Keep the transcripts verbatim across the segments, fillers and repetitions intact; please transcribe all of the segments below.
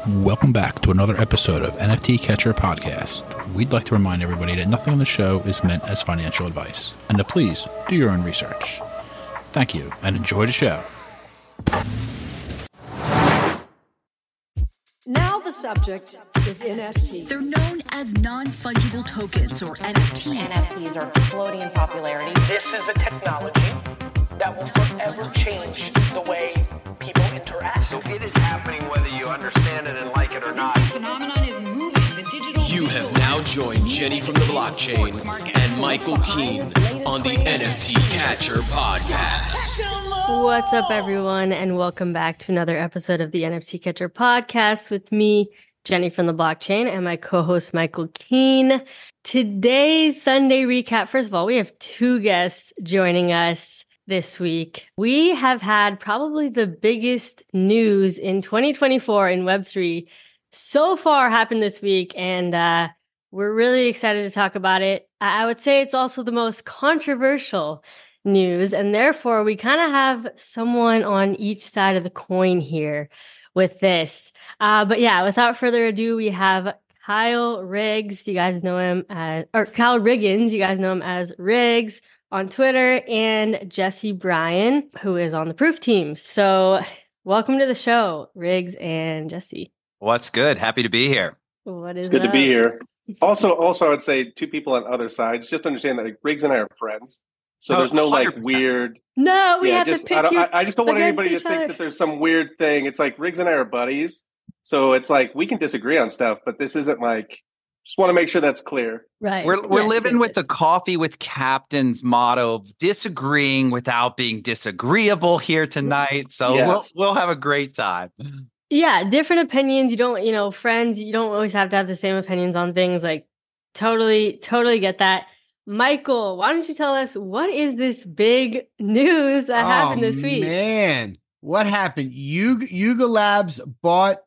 Welcome back to another episode of N F T Catcher Podcast. We'd like to remind everybody that nothing on the show is meant as financial advice, and to please do your own research. Thank you, and enjoy the show. Now the subject is N F Ts. They're known as non-fungible tokens, or N F Ts. N F Ts are exploding in popularity. This is a technology that will forever change the way people interact. So it is happening whether you understand it and like it or not. This phenomenon is moving. The digital You have now joined Jenny from the Blockchain and Michael Keene on the N F T Catcher Podcast. What's up, everyone, and welcome back to another episode of the N F T Catcher Podcast with me, Jenny from the Blockchain, and my co-host, Michael Keene. Today's Sunday recap. First of all, we have two guests joining us this week. We have had probably the biggest news in twenty twenty-four in Web three so far happened this week, and uh, we're really excited to talk about it. I would say it's also the most controversial news, and therefore we kind of have someone on each side of the coin here with this. Uh, but yeah, without further ado, we have Kyle Riggs. You guys know him as, or Kyle Riggins. You guys know him as Riggs on Twitter, and Jesse Bryan, who is on the Proof team. So welcome to the show, Riggs and Jesse. What's good? Happy to be here. What is It's good up? to be here. Also, also, I'd say two people on other sides. Just understand that like, Riggs and I are friends, so Oh, there's no like one hundred percent. weird. No, we yeah, have just to pitch I, don't, you I, I just don't want against anybody to each think other. that there's some weird thing. It's like Riggs and I are buddies, so it's like we can disagree on stuff, but this isn't like. Just want to make sure that's clear. Right. We're we're Yes, living yes, with yes. the coffee with captain's motto of disagreeing without being disagreeable here tonight. So Yes. we'll we'll have a great time. Yeah, different opinions. You don't, you know, friends, you don't always have to have the same opinions on things. Like, totally, totally get that. Michael, why don't you tell us what is this big news that happened this week? Man, what happened? Yuga, Yuga Labs bought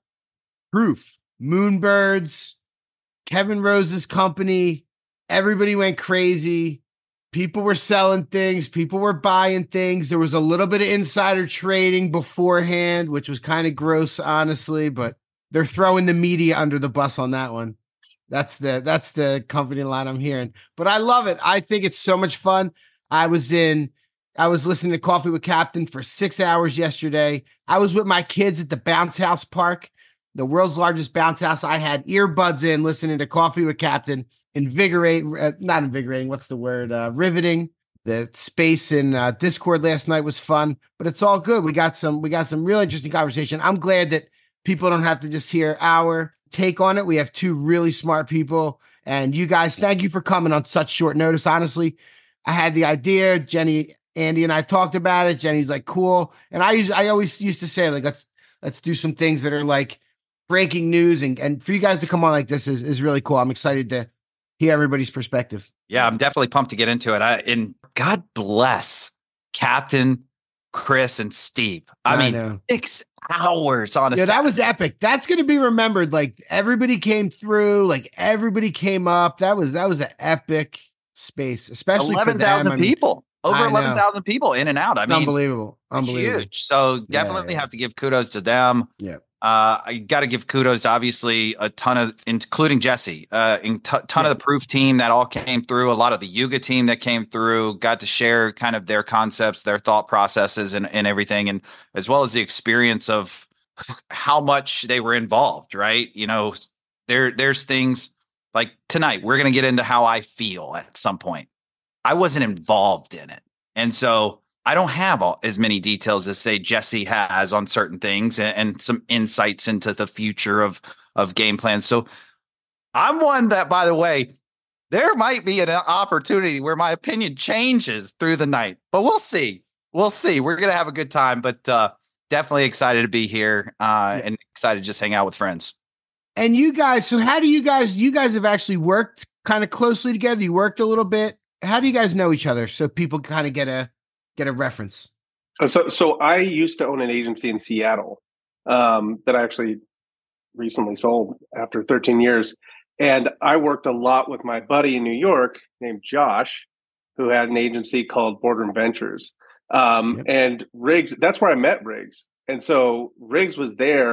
Proof, Moonbirds, Kevin Rose's company. Everybody went crazy. People were selling things. People were buying things. There was a little bit of insider trading beforehand, which was kind of gross, honestly, but they're throwing the media under the bus on that one. That's the that's the company line I'm hearing. But I love it. I think it's so much fun. I was in, I was listening to Coffee with Captain for six hours yesterday. I was with my kids at the Bounce House Park, the world's largest bounce house. I had earbuds in listening to Coffee with Captain. Invigorate, uh, not invigorating. What's the word? Uh, riveting. The space in uh, Discord last night was fun, but it's all good. We got some, we got some really interesting conversation. I'm glad that people don't have to just hear our take on it. We have two really smart people, and you guys, thank you for coming on such short notice. Honestly, I had the idea. Jenny, Andy, and I talked about it. Jenny's like, cool, and I use, I always used to say like, let's let's do some things that are like breaking news, and and for you guys to come on like this is is really cool. I'm excited to hear everybody's perspective. Yeah, I'm definitely pumped to get into it. I and God bless Captain, Chris, and Steve. I, I mean, know. six hours on a Yeah, that Saturday. was epic. That's going to be remembered. Like everybody came through, like everybody came up. That was that was an epic space, especially for eleven them. thousand I mean, people. Over I know. eleven thousand people in and out. I it's mean, unbelievable. Unbelievable. huge. So definitely yeah. have to give kudos to them. Yeah. Uh, I got to give kudos to obviously a ton of, including Jesse, uh, in t- ton Yeah. of the Proof team that all came through. A lot of the Yuga team that came through, got to share kind of their concepts, their thought processes, and and everything, and as well as the experience of how much they were involved. Right? You know, there there's things like tonight. We're gonna get into how I feel at some point. I wasn't involved in it, and so I don't have all, as many details as say Jesse has on certain things and, and some insights into the future of of game plans. So I'm one that, by the way, there might be an opportunity where my opinion changes through the night, but we'll see. We'll see. We're gonna have a good time, but uh, definitely excited to be here uh, and excited to just hang out with friends. And you guys, so how do you guys? You guys have actually worked kind of closely together. You worked a little bit. How do you guys know each other so people kind of get a get a reference? So, so I used to own an agency in Seattle um, that I actually recently sold after thirteen years. And I worked a lot with my buddy in New York named Josh, who had an agency called Boardroom Ventures. Um, yep. And Riggs, that's where I met Riggs. And so Riggs was there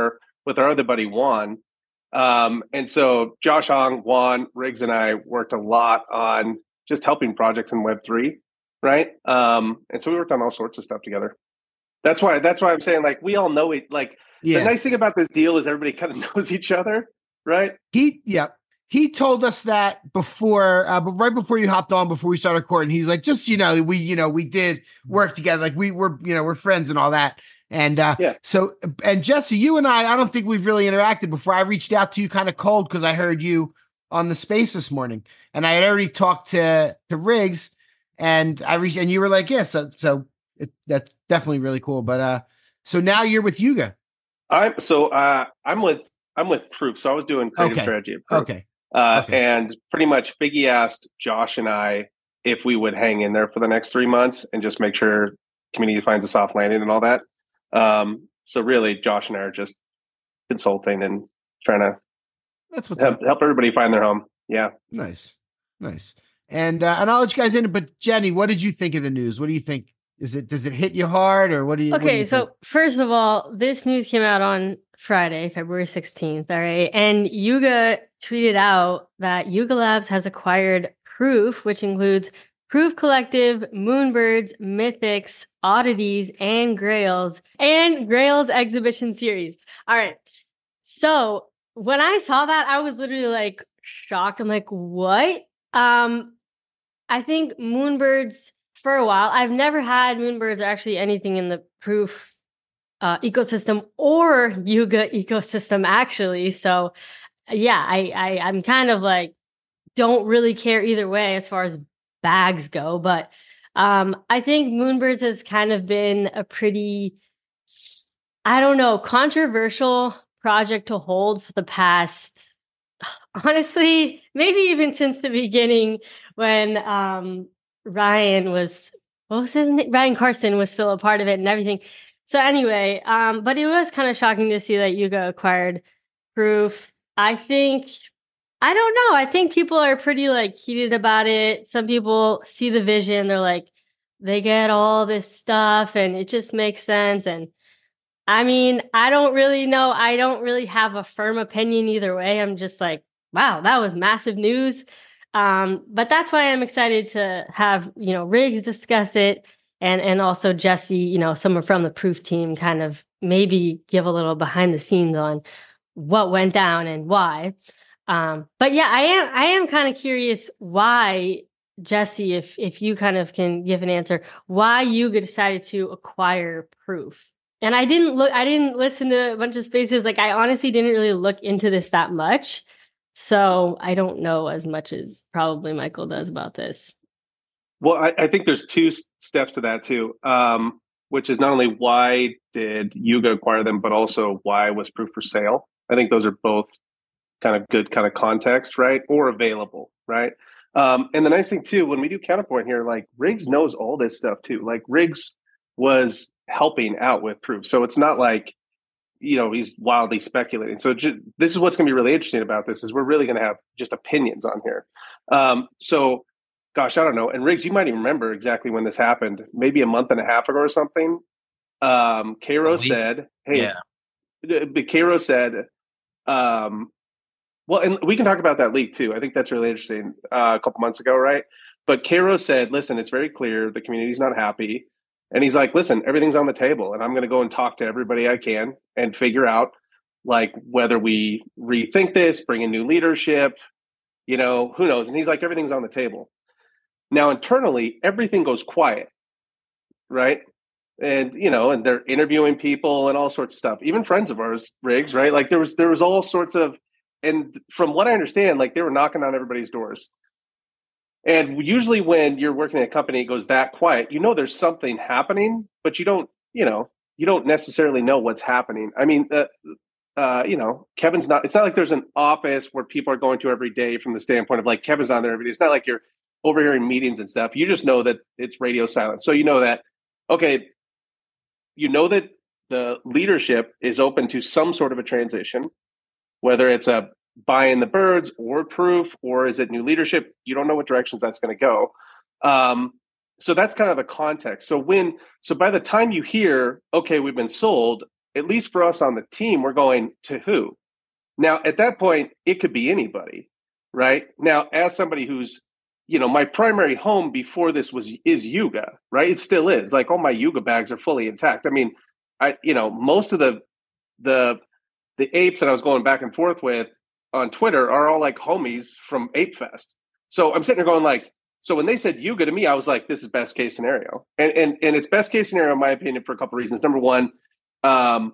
with our other buddy Juan. Um, and so Josh Hong, Juan, Riggs, and I worked a lot on just helping projects in Web three, right? Um, and so we worked on all sorts of stuff together. That's why that's why I'm saying, like, we all know it. Like, yeah. The nice thing about this deal is everybody kind of knows each other, right? He, yeah. He told us that before, uh, but right before you hopped on, before we started recording, he's like, just, you know, we, you know, we did work together. Like we were, you know, we're friends and all that. And uh, yeah. so, and Jesse, you and I, I don't think we've really interacted before. I reached out to you kind of cold because I heard you on the space this morning, and I had already talked to, to Riggs, and I reached, and you were like, yeah, so, so it, that's definitely really cool. But uh, so now you're with Yuga. I'm so uh, I'm with, I'm with Proof. So I was doing creative okay. strategy at Proof. Okay. Uh, okay. And pretty much Figgy asked Josh and I if we would hang in there for the next three months and just make sure community finds a soft landing and all that. Um, so really, Josh and I are just consulting and trying to That's what's help, help everybody find their home. Yeah. Nice. Nice. And, uh, and I'll let you guys in, but Jenny, what did you think of the news? What do you think? Is it, does it hit you hard, or what do you? Okay. What do you so think? First of all, this news came out on Friday, February sixteenth. All right. And Yuga tweeted out that Yuga Labs has acquired Proof, which includes Proof Collective, Moonbirds, Mythics, Oddities, and Grails, and Grails Exhibition Series. All right. So when I saw that, I was literally like shocked. I'm like, what? Um, I think Moonbirds for a while, I've never had Moonbirds or actually anything in the Proof uh, ecosystem or Yuga ecosystem, actually. So yeah, I, I, I'm kind of like, don't really care either way as far as bags go. But um, I think Moonbirds has kind of been a pretty, I don't know, controversial project to hold for the past, honestly, maybe even since the beginning when um, Ryan was, what was his name? Ryan Carson was still a part of it and everything. So anyway, um, but it was kind of shocking to see that Yuga acquired Proof. I think, I don't know. I think people are pretty like heated about it. Some people see the vision. They're like, they get all this stuff and it just makes sense. And I mean, I don't really know. I don't really have a firm opinion either way. I'm just like, wow, that was massive news. Um, but that's why I'm excited to have, you know, Riggs discuss it, and and also Jesse, you know, someone from the Proof team, kind of maybe give a little behind the scenes on what went down and why. Um, but yeah, I am I am kind of curious why, Jesse, if if you kind of can give an answer, why you decided to acquire Proof. And I didn't look, I didn't listen to a bunch of spaces. Like, I honestly didn't really look into this that much. So I don't know as much as probably Michael does about this. Well, I, I think there's two s- steps to that too, um, which is not only why did Yuga acquire them, but also why was Proof for sale? I think those are both kind of good kind of context, right? Or available, right? Um, and the nice thing too, when we do Counterpoint here, like Riggs knows all this stuff too. Like Riggs was helping out with Proof. So it's not like, you know, he's wildly speculating. So ju- this is what's going to be really interesting about this is we're really going to have just opinions on here. Um, so, gosh, I don't know. And Riggs, you might even remember exactly when this happened, maybe a month and a half ago or something. Um, Cairo said, hey, yeah. but Cairo said, um, well, and we can talk about that leak too. I think that's really interesting. Uh, a couple months ago, right? But Cairo said, listen, it's very clear the community's not happy. And he's like, listen, everything's on the table and I'm going to go and talk to everybody I can and figure out like whether we rethink this, bring in new leadership, you know, who knows? And he's like, everything's on the table. Now, internally, everything goes quiet, right? And, you know, and they're interviewing people and all sorts of stuff, even friends of ours, Riggs, right? Like there was, there was all sorts of, and from what I understand, like they were knocking on everybody's doors. And usually when you're working at a company, it goes that quiet, you know, there's something happening, but you don't, you know, you don't necessarily know what's happening. I mean, uh, uh, you know, Kevin's not, it's not like there's an office where people are going to every day from the standpoint of like, Kevin's not there every day. It's not like you're overhearing meetings and stuff. You just know that it's radio silence. So you know that, okay, you know that the leadership is open to some sort of a transition, whether it's a buying the birds or Proof, or is it new leadership? You don't know what directions that's going to go. Um, so that's kind of the context. So when, so by the time you hear, okay, we've been sold, at least for us on the team, we're going to who? Now, at that point, it could be anybody, right? Now, as somebody who's, you know, my primary home before this was is Yuga, right? It still is. Like all my Yuga bags are fully intact. I mean, I, you know, most of the the the apes that I was going back and forth with on Twitter are all like homies from Ape Fest. So I'm sitting there going like, so when they said Yuga to me, I was like, this is best case scenario. And and and it's best case scenario in my opinion for a couple of reasons. Number one, um,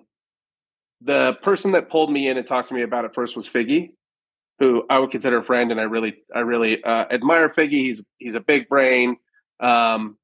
the person that pulled me in and talked to me about it first was Figgy, who I would consider a friend, and I really I really uh, admire Figgy. He's he's a big brain, um,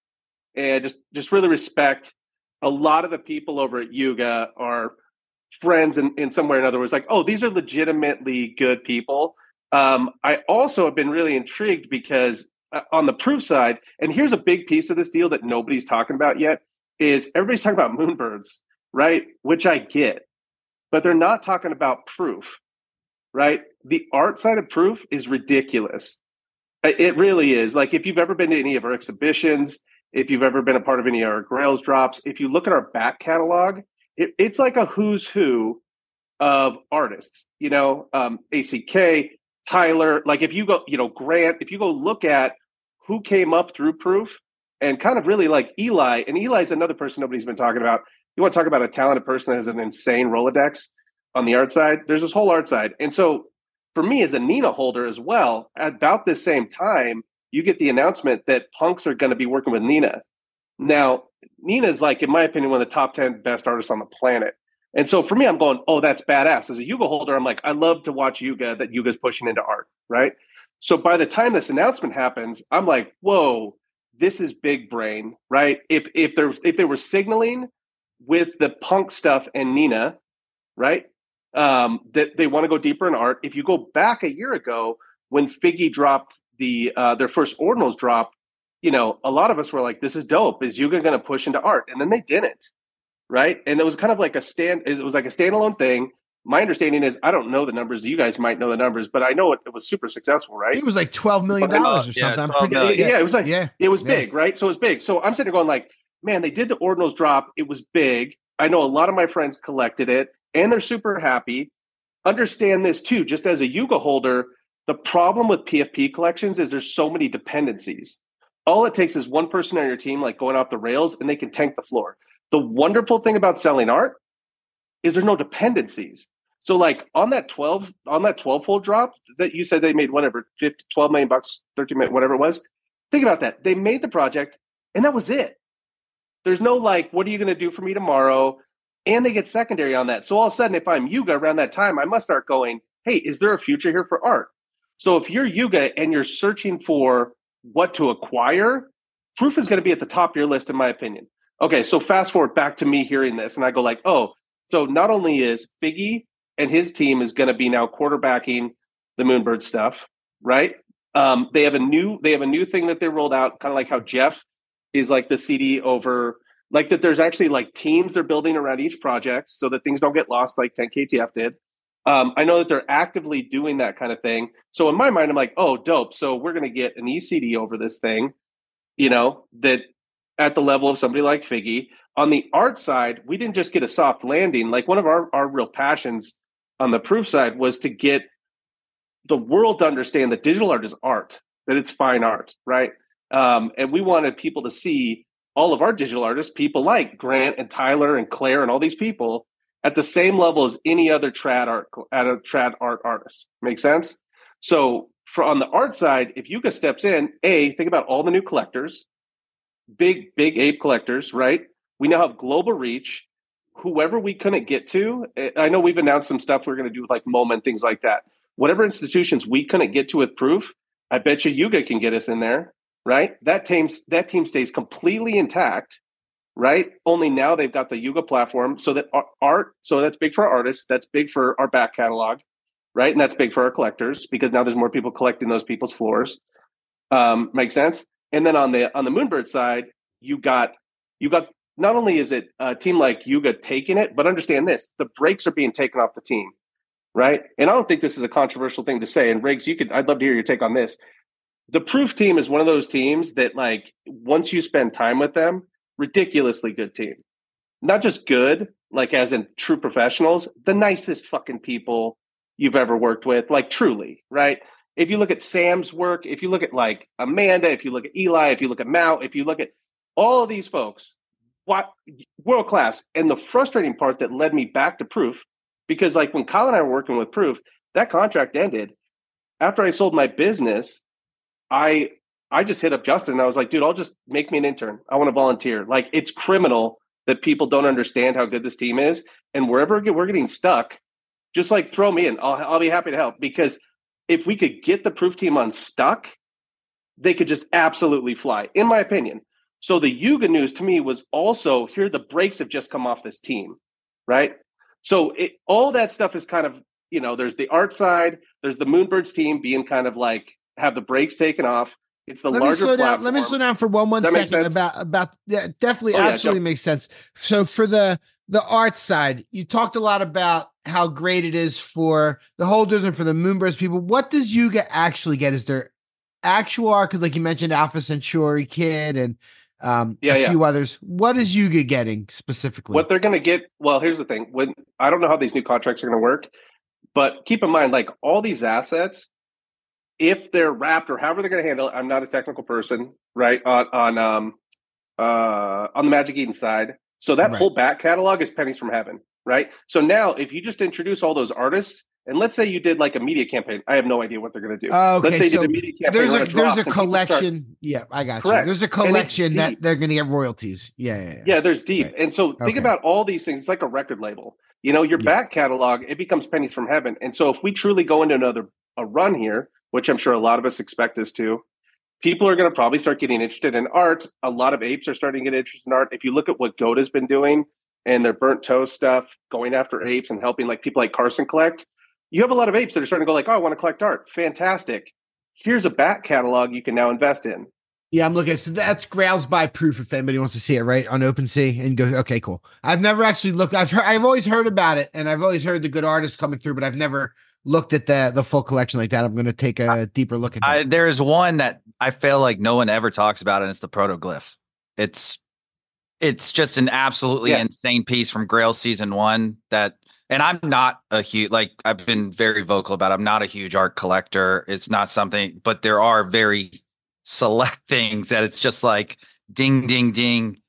and just just really respect. A lot of the people over at Yuga are friends in, in some way or another. Was like, oh, these are legitimately good people. Um, I also have been really intrigued because uh, on the proof side, and here's a big piece of this deal that nobody's talking about yet, is everybody's talking about Moonbirds, right? Which I get, but they're not talking about proof, right? The art side of proof is ridiculous. It really is. Like if you've ever been to any of our exhibitions, if you've ever been a part of any of our Grails drops, if you look at our back catalog, it, it's like a who's who of artists, you know, um, A C K, Tyler, like if you go, you know, Grant, if you go look at who came up through proof and kind of really like Eli, and Eli's another person nobody's been talking about. You want to talk about a talented person that has an insane Rolodex on the art side? There's this whole art side. And so for me as a Nina holder as well, at about this same time, you get the announcement that punks are going to be working with Nina. Now, Nina's like, in my opinion, one of the top ten best artists on the planet. And so for me, I'm going, oh, that's badass. As a Yuga holder, I'm like, I love to watch Yuga, that Yuga's pushing into art, right? So by the time this announcement happens, I'm like, whoa, this is big brain, right? If if there if they were signaling with the punk stuff and Nina, right, um, that they want to go deeper in art. If you go back a year ago when Figgy dropped the uh, their first ordinals drop, you know, a lot of us were like, this is dope. Is Yuga going to push into art? And then they didn't. Right. And it was kind of like a stand. It was like a standalone thing. My understanding is I don't know the numbers. You guys might know the numbers, but I know it, it was super successful. Right. It was like twelve million dollars or yeah, something. twelve million. Yeah, yeah, it was like, yeah, it was yeah. big. Right. So it was big. So I'm sitting there going like, man, they did the ordinals drop. It was big. I know a lot of my friends collected it and they're super happy. Understand this too. Just as a Yuga holder, the problem with P F P collections is there's so many dependencies. All it takes is one person on your team, like going off the rails, and they can tank the floor. The wonderful thing about selling art is there's no dependencies. So like on that twelve, on that twelve fold drop that you said they made whatever, fifty, twelve million bucks, thirteen million, whatever it was. Think about that. They made the project and that was it. There's no like, what are you going to do for me tomorrow? And they get secondary on that. So all of a sudden, if I'm Yuga around that time, I must start going, hey, is there a future here for art? So if you're Yuga and you're searching for what to acquire, proof is going to be at the top of your list, in my opinion. Okay, so fast forward back to me hearing this, and I go like, oh, so not only is Figgy and his team is going to be now quarterbacking the Moonbird stuff, right? Um, they have a new they have a new thing that they rolled out, kind of like how Jeff is like the C D over, like that. There's actually like teams they're building around each project so that things don't get lost, like ten K T F did. Um, I know that they're actively doing that kind of thing. So in my mind, I'm like, oh, dope. So we're going to get an E C D over this thing, you know, that at the level of somebody like Figgy. On the art side, we didn't just get a soft landing. Like one of our, our real passions on the proof side was to get the world to understand that digital art is art, that it's fine art, right? Um, and we wanted people to see all of our digital artists, people like Grant and Tyler and Claire and all these people at the same level as any other trad art, at a trad art artist. Make sense? So for on the art side, if Yuga steps in, A, think about all the new collectors, big, big ape collectors, right? We now have global reach. Whoever we couldn't get to, I know we've announced some stuff we're going to do with like MoMA and things like that. Whatever institutions we couldn't get to with proof, I bet you Yuga can get us in there, right? That team, that team stays completely intact, right? Only now they've got the Yuga platform, so that art, so that's big for our artists, that's big for our back catalog, right? And that's big for our collectors because now there's more people collecting those people's floors. Um, makes sense? And then on the on the Moonbird side, you got you got not only is it a team like Yuga taking it, but understand this: the brakes are being taken off the team, right? And I don't think this is a controversial thing to say. And Riggs, you could I'd love to hear your take on this. The Proof team is one of those teams that, like, once you spend time with them, ridiculously good team. Not just good, like as in true professionals, the nicest fucking people you've ever worked with, like truly, right? If you look at Sam's work, if you look at like Amanda, if you look at Eli, if you look at Mao, if you look at all of these folks, what world class. And the frustrating part that led me back to Proof, because like when Kyle and I were working with Proof, that contract ended. After I sold my business, I I just hit up Justin and I was like, dude, I'll just make me an intern. I want to volunteer. Like, it's criminal that people don't understand how good this team is. And wherever we're getting stuck, just like throw me in. I'll, I'll be happy to help, because if we could get the Proof team unstuck, they could just absolutely fly, in my opinion. So the Yuga news to me was also, here the brakes have just come off this team, right? So it, all that stuff is kind of, you know, there's the art side, there's the Moonbirds team being kind of like, have the brakes taken off. It's the let larger me slow platform. down. Let me slow down for one one second about about yeah, definitely oh, yeah, absolutely jump. makes sense. So for the the art side, you talked a lot about how great it is for the holders and for the Moonbirds people. What does Yuga actually get? Is there actual art? Because like you mentioned, Alpha Centauri Kid and um, yeah, a yeah. few others. What is Yuga getting specifically? What they're going to get? Well, here's the thing. When I don't know how these new contracts are going to work, but keep in mind, like all these assets, if they're wrapped or however they're going to handle it, I'm not a technical person, right? On on um uh on the Magic Eden side, so that Right. whole back catalog is pennies from heaven, right? So now, if you just introduce all those artists, and let's say you did like a media campaign, I have no idea what they're going to do. Oh, okay, let's say so you did a media campaign. there's where a it there's drops a and people start- collection. Yeah, I got Correct. you. There's a And it's collection that deep. they're going to get royalties. Yeah, yeah, yeah. Yeah, there's deep. Right. And so think Okay. about all these things. It's like a record label. You know, your Yeah. back catalog, it becomes pennies from heaven. And so if we truly go into another a run here, which I'm sure a lot of us expect us to, people are going to probably start getting interested in art. A lot of apes are starting to get interested in art. If you look at what Goda's been doing and their burnt toast stuff, going after apes and helping like people like Carson collect, you have a lot of apes that are starting to go like, oh, I want to collect art. Fantastic. Here's a back catalog you can now invest in. Yeah, I'm looking. So that's Grails by Proof. If anybody wants to see it, right on OpenSea, and go. Okay, cool. I've never actually looked. I've heard. I've always heard about it, and I've always heard the good artists coming through, but I've never looked at the the full collection like that. I'm going to take a deeper look at that. I, there is one that I feel like no one ever talks about, and it's the Protoglyph. It's it's just an absolutely Yeah. insane piece from Grail season one. That, and I'm not a huge, like I've been very vocal about. I'm not a huge art collector. It's not something, but there are very select things that it's just like ding, ding, ding,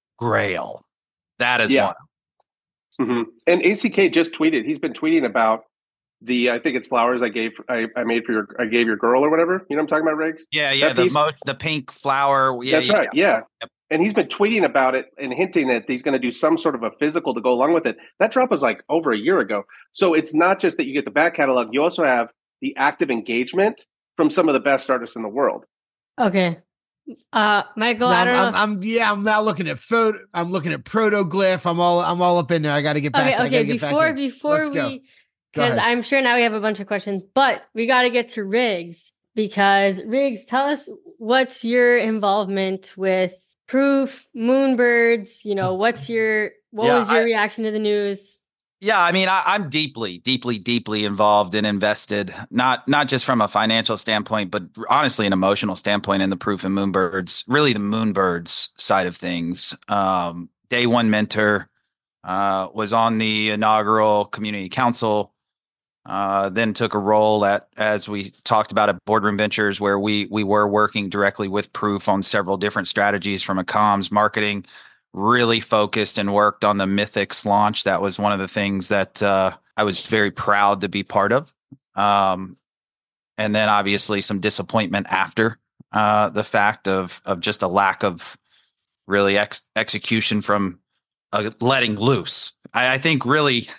Grail. That is Yeah. one. Mm-hmm. And A C K just tweeted. He's been tweeting about the. I think it's flowers I gave. I, I made for your. I gave your girl or whatever. You know what I'm talking about, Riggs? Yeah, yeah. That The piece? mo- the pink flower. Yeah, That's yeah, right. Yeah. Yep. And he's been tweeting about it and hinting that he's going to do some sort of a physical to go along with it. That drop was like over a year ago. So it's not just that you get the back catalog. You also have the active engagement from some of the best artists in the world. Okay. Uh, Michael, Now, I don't I'm, know. I'm, I'm yeah. I'm now looking at photo. I'm looking at Protoglyph. I'm all. I'm all up in there. I got to get back. Okay, I gotta okay. get back Before in. before Let's go. we, Go because ahead. I'm sure now we have a bunch of questions, but we got to get to Riggs, because Riggs, tell us what's your involvement with Proof, Moonbirds. You know, what's your what Yeah, was your I- reaction to the news? Yeah, I mean, I, I'm deeply, deeply, deeply involved and invested, not not just from a financial standpoint, but honestly, an emotional standpoint in the Proof and Moonbirds, really the Moonbirds side of things. Um, day one mentor, uh, was on the inaugural community council, uh, then took a role at, as we talked about, at Boardroom Ventures, where we we were working directly with Proof on several different strategies from a comms, marketing, really focused and worked on the Mythics launch. That was one of the things that uh, I was very proud to be part of. Um, and then obviously some disappointment after uh, the fact of of just a lack of really ex- execution from uh, letting loose. I, I think really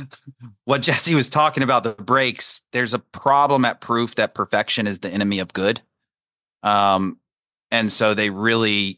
what Jesse was talking about, the breaks, there's a problem at Proof that perfection is the enemy of good. Um, and so they really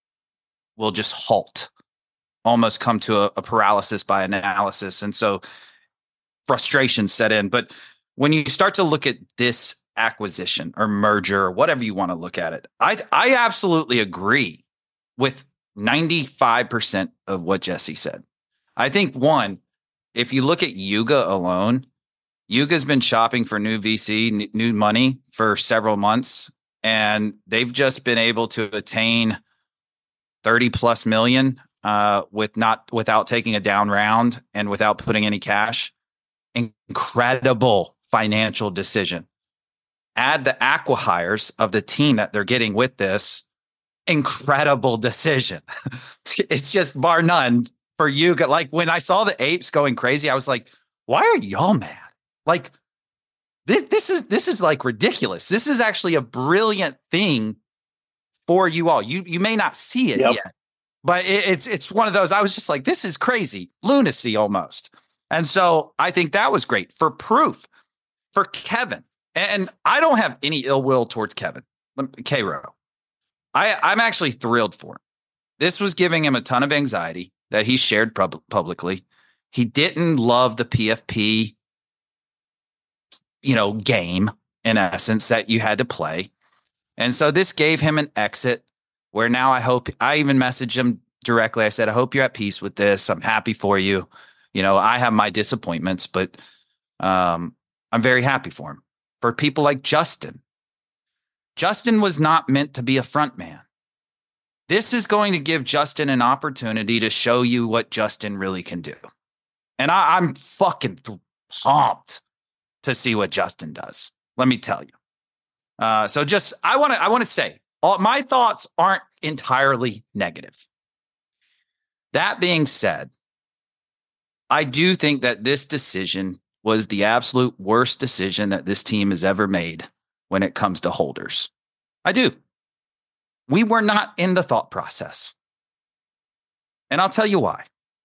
will just halt, almost come to a, a paralysis by analysis. And so frustration set in. But when you start to look at this acquisition or merger, or whatever you want to look at it, I I absolutely agree with ninety-five percent of what Jesse said. I think, one, if you look at Yuga alone, Yuga's been shopping for new V C, n- new money for several months, and they've just been able to attain thirty plus million uh, with not without taking a down round and without putting any cash. Incredible financial decision. Add the acqui-hires of the team that they're getting with this. Incredible decision. It's just bar none for you. Like when I saw the apes going crazy, I was like, why are y'all mad? Like this, this is, this is like ridiculous. This is actually a brilliant thing for you all. You, you may not see it yep. yet, but it, it's, it's one of those, I was just like, this is crazy lunacy almost. And so I think that was great for proof for Kevin. And I don't have any ill will towards Kevin, K-Row. I, I'm actually thrilled for him. This was giving him a ton of anxiety that he shared pub- publicly. He didn't love the P F P, you know, game in essence that you had to play. And so this gave him an exit where now I hope, I even messaged him directly. I said, I hope you're at peace with this. I'm happy for you. You know, I have my disappointments, but um, I'm very happy for him. For people like Justin. Justin was not meant to be a front man. This is going to give Justin an opportunity to show you what Justin really can do. And I, I'm fucking pumped to see what Justin does. Let me tell you. Uh, so just, I want to, I want to say, all, my thoughts aren't entirely negative. That being said, I do think that this decision was the absolute worst decision that this team has ever made when it comes to holders. I do. We were not in the thought process. And I'll tell you why.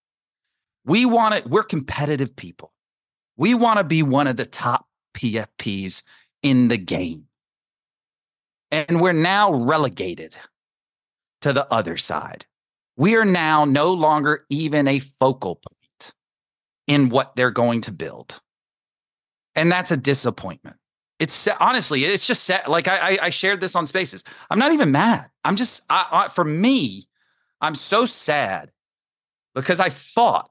We want it, we're competitive people. We want to be one of the top P F Ps in the game. And we're now relegated to the other side. We are now no longer even a focal point in what they're going to build. And that's a disappointment. It's honestly, it's just sad. Like I, I shared this on Spaces. I'm not even mad. I'm just, I, I, for me, I'm so sad because I fought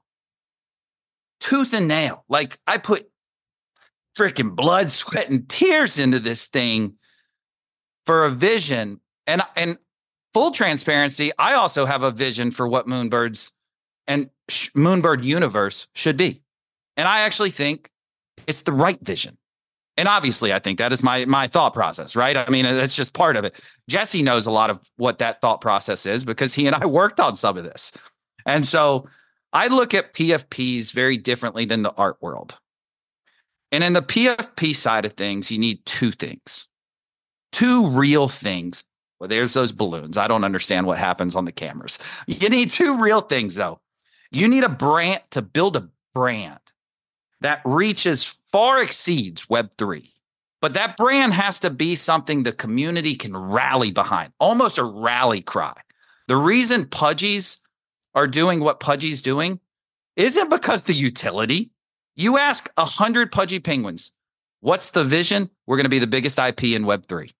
tooth and nail. Like I put freaking blood, sweat, and tears into this thing for a vision. And, and full transparency, I also have a vision for what Moonbirds and Moonbird universe should be. And I actually think it's the right vision. And obviously, I think that is my my thought process, right? I mean, it's just part of it. Jesse knows a lot of what that thought process is because he and I worked on some of this. And so I look at P F Ps very differently than the art world. And in the P F P side of things, you need two things, two real things. Well, there's those balloons. I don't understand what happens on the cameras. You need two real things, though. You need a brand to build a brand that reaches far exceeds Web three. But that brand has to be something the community can rally behind, almost a rally cry. The reason Pudgies are doing what Pudgy's doing isn't because the utility. You ask one hundred Pudgy Penguins, what's the vision? We're going to be the biggest I P in Web three.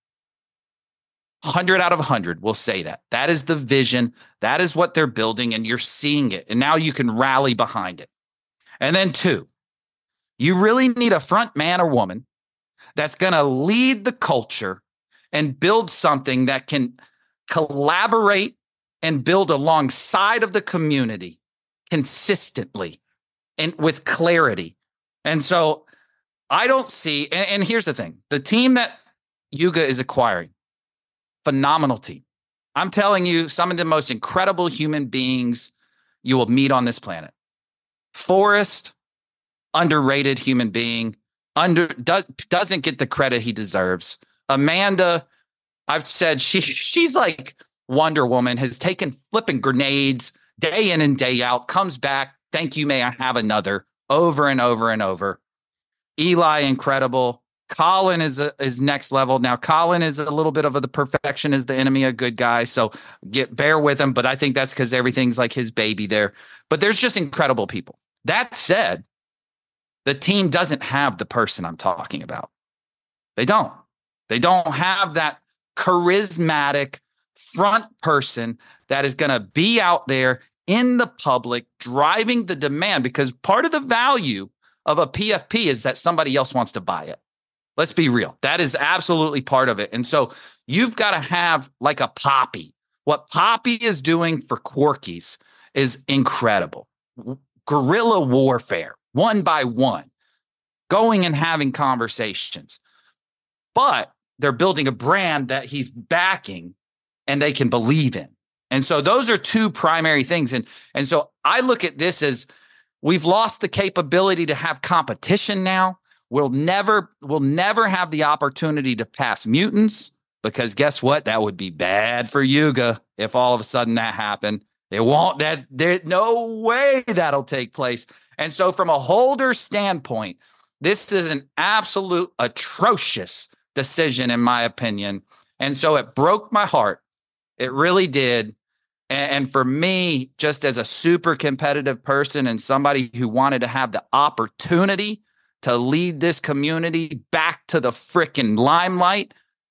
one hundred out of one hundred will say that. That is the vision. That is what they're building, and you're seeing it. And now you can rally behind it. And then two, you really need a front man or woman that's going to lead the culture and build something that can collaborate and build alongside of the community consistently and with clarity. And so I don't see, and, and here's the thing, the team that Yuga is acquiring, phenomenal team. I'm telling you, some of the most incredible human beings you will meet on this planet. Forrest, underrated human being, under does, doesn't get the credit he deserves. Amanda, I've said she she's like Wonder Woman, has taken flipping grenades day in and day out, comes back. Thank you, may I have another, over and over and over. Eli, incredible. Colin is a, is next level. Now, Colin is a little bit of a, the perfection is the enemy, a good guy. So get bear with him. But I think that's because everything's like his baby there. But there's just incredible people. That said, the team doesn't have the person I'm talking about. They don't. They don't have that charismatic front person that is going to be out there in the public driving the demand, because part of the value of a P F P is that somebody else wants to buy it. Let's be real. That is absolutely part of it. And so you've got to have like a Poppy. What Poppy is doing for Quirkies is incredible. Guerrilla warfare, one by one, going and having conversations. But they're building a brand that he's backing and they can believe in. And so those are two primary things. And, and so I look at this as we've lost the capability to have competition now. We'll never, we'll never have the opportunity to pass mutants, because guess what? That would be bad for Yuga if all of a sudden that happened. It won't, that there's no way that'll take place. And so from a holder standpoint, this is an absolute atrocious decision, in my opinion. And so it broke my heart. It really did. And, and for me, just as a super competitive person and somebody who wanted to have the opportunity to lead this community back to the frickin' limelight,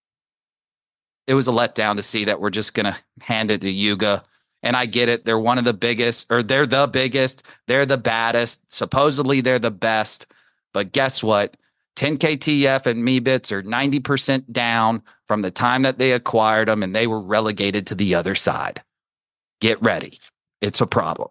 it was a letdown to see that we're just going to hand it to Yuga. And I get it. They're one of the biggest, or they're the biggest. They're the baddest. Supposedly they're the best. But guess what? ten K T F and Meebits are ninety percent down from the time that they acquired them, and they were relegated to the other side. Get ready. It's a problem.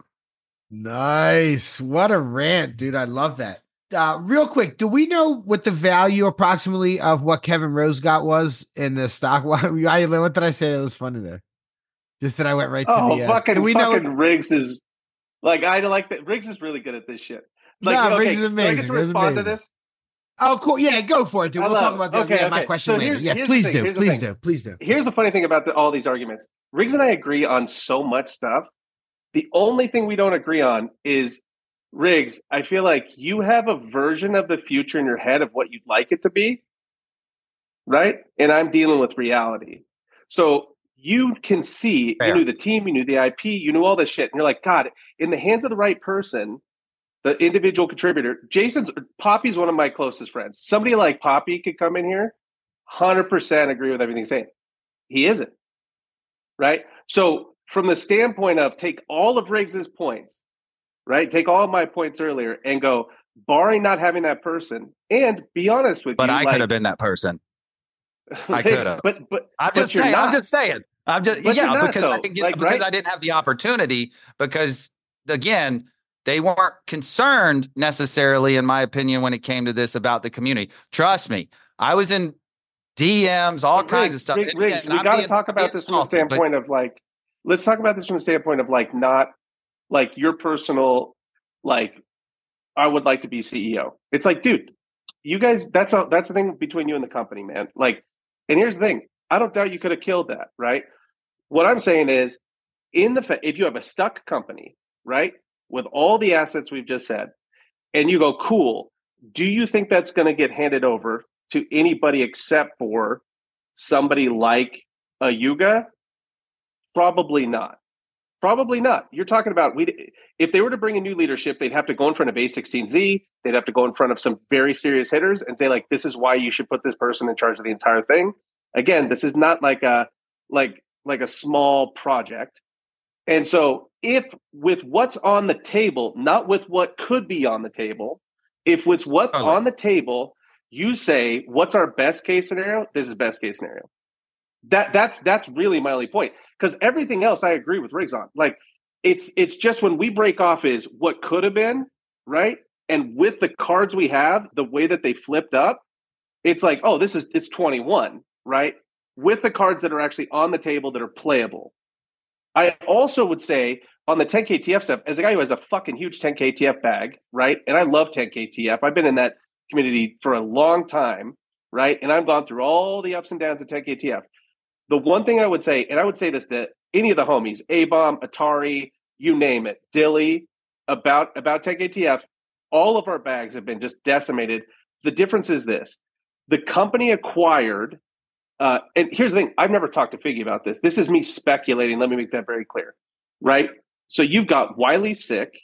Nice. What a rant, dude. I love that. Uh, real quick, do we know what the value approximately of what Kevin Rose got was in the stock? What did I say that was funny there? Just that I went right to oh, the... Oh, uh, fucking, we fucking know Riggs is... Like, I like that. Riggs is really good at this shit. Like, no, okay, Riggs is amazing. Do I get to respond to this? Oh, cool. Yeah, go for it, dude. We'll talk about the, okay, yeah, okay. my question so later. Here's, yeah, here's please do. Here's Please do. Please do. Here's the funny thing about the, all these arguments. Riggs and I agree on so much stuff. The only thing we don't agree on is, Riggs, I feel like you have a version of the future in your head of what you'd like it to be, right? And I'm dealing with reality. So you can see, Fair. You knew the team, you knew the I P, you knew all this shit. And you're like, God, in the hands of the right person, the individual contributor, Jason's, Poppy's one of my closest friends. Somebody like Poppy could come in here, one hundred percent agree with everything he's saying. He isn't, right? So from the standpoint of take all of Riggs's points, right? Take all of my points earlier and go, barring not having that person, and be honest with but you. But I like, could have been that person. Riggs, I could have. But, but, I'm but just saying. not. I'm just saying. I'm just but yeah not, because though. I didn't get, like, because right? I didn't have the opportunity, because again, they weren't concerned necessarily, in my opinion, when it came to this about the community. Trust me, I was in D Ms, all but kinds Riggs, of stuff. Riggs, Riggs, we got to talk about this from the standpoint but, of like, let's talk about this from the standpoint of like, not like your personal, like, I would like to be C E O. It's like, dude, you guys, that's a, that's the thing between you and the company, man. Like, and here's the thing. I don't doubt you could have killed that, right? What I'm saying is, in the if you have a stuck company, right, with all the assets we've just said, and you go, cool, do you think that's going to get handed over to anybody except for somebody like a Yuga? Probably not. Probably not. You're talking about we. If they were to bring in new leadership, they'd have to go in front of A sixteen Z. They'd have to go in front of some very serious hitters and say, like, this is why you should put this person in charge of the entire thing. Again, this is not like a like like a small project. And so if with what's on the table, not with what could be on the table, if with what's oh, on the table, you say, what's our best case scenario? This is best case scenario. That that's that's really my only point. Because everything else I agree with Riggs on. Like it's it's just when we break off is what could have been, right? And with the cards we have, the way that they flipped up, it's like, oh, this is it's twenty-one, right? With the cards that are actually on the table that are playable. I also would say on the ten K T F stuff, as a guy who has a fucking huge ten K T F bag, right? And I love ten K T F. I've been in that community for a long time, right? And I've gone through all the ups and downs of ten K T F. The one thing I would say, and I would say this to any of the homies, A-Bomb, Atari, you name it, Dilly, about, about ten K T F, all of our bags have been just decimated. The difference is this. The company acquired, uh, and here's the thing, I've never talked to Figgy about this. This is me speculating. Let me make that very clear, right? So you've got Wiley sick,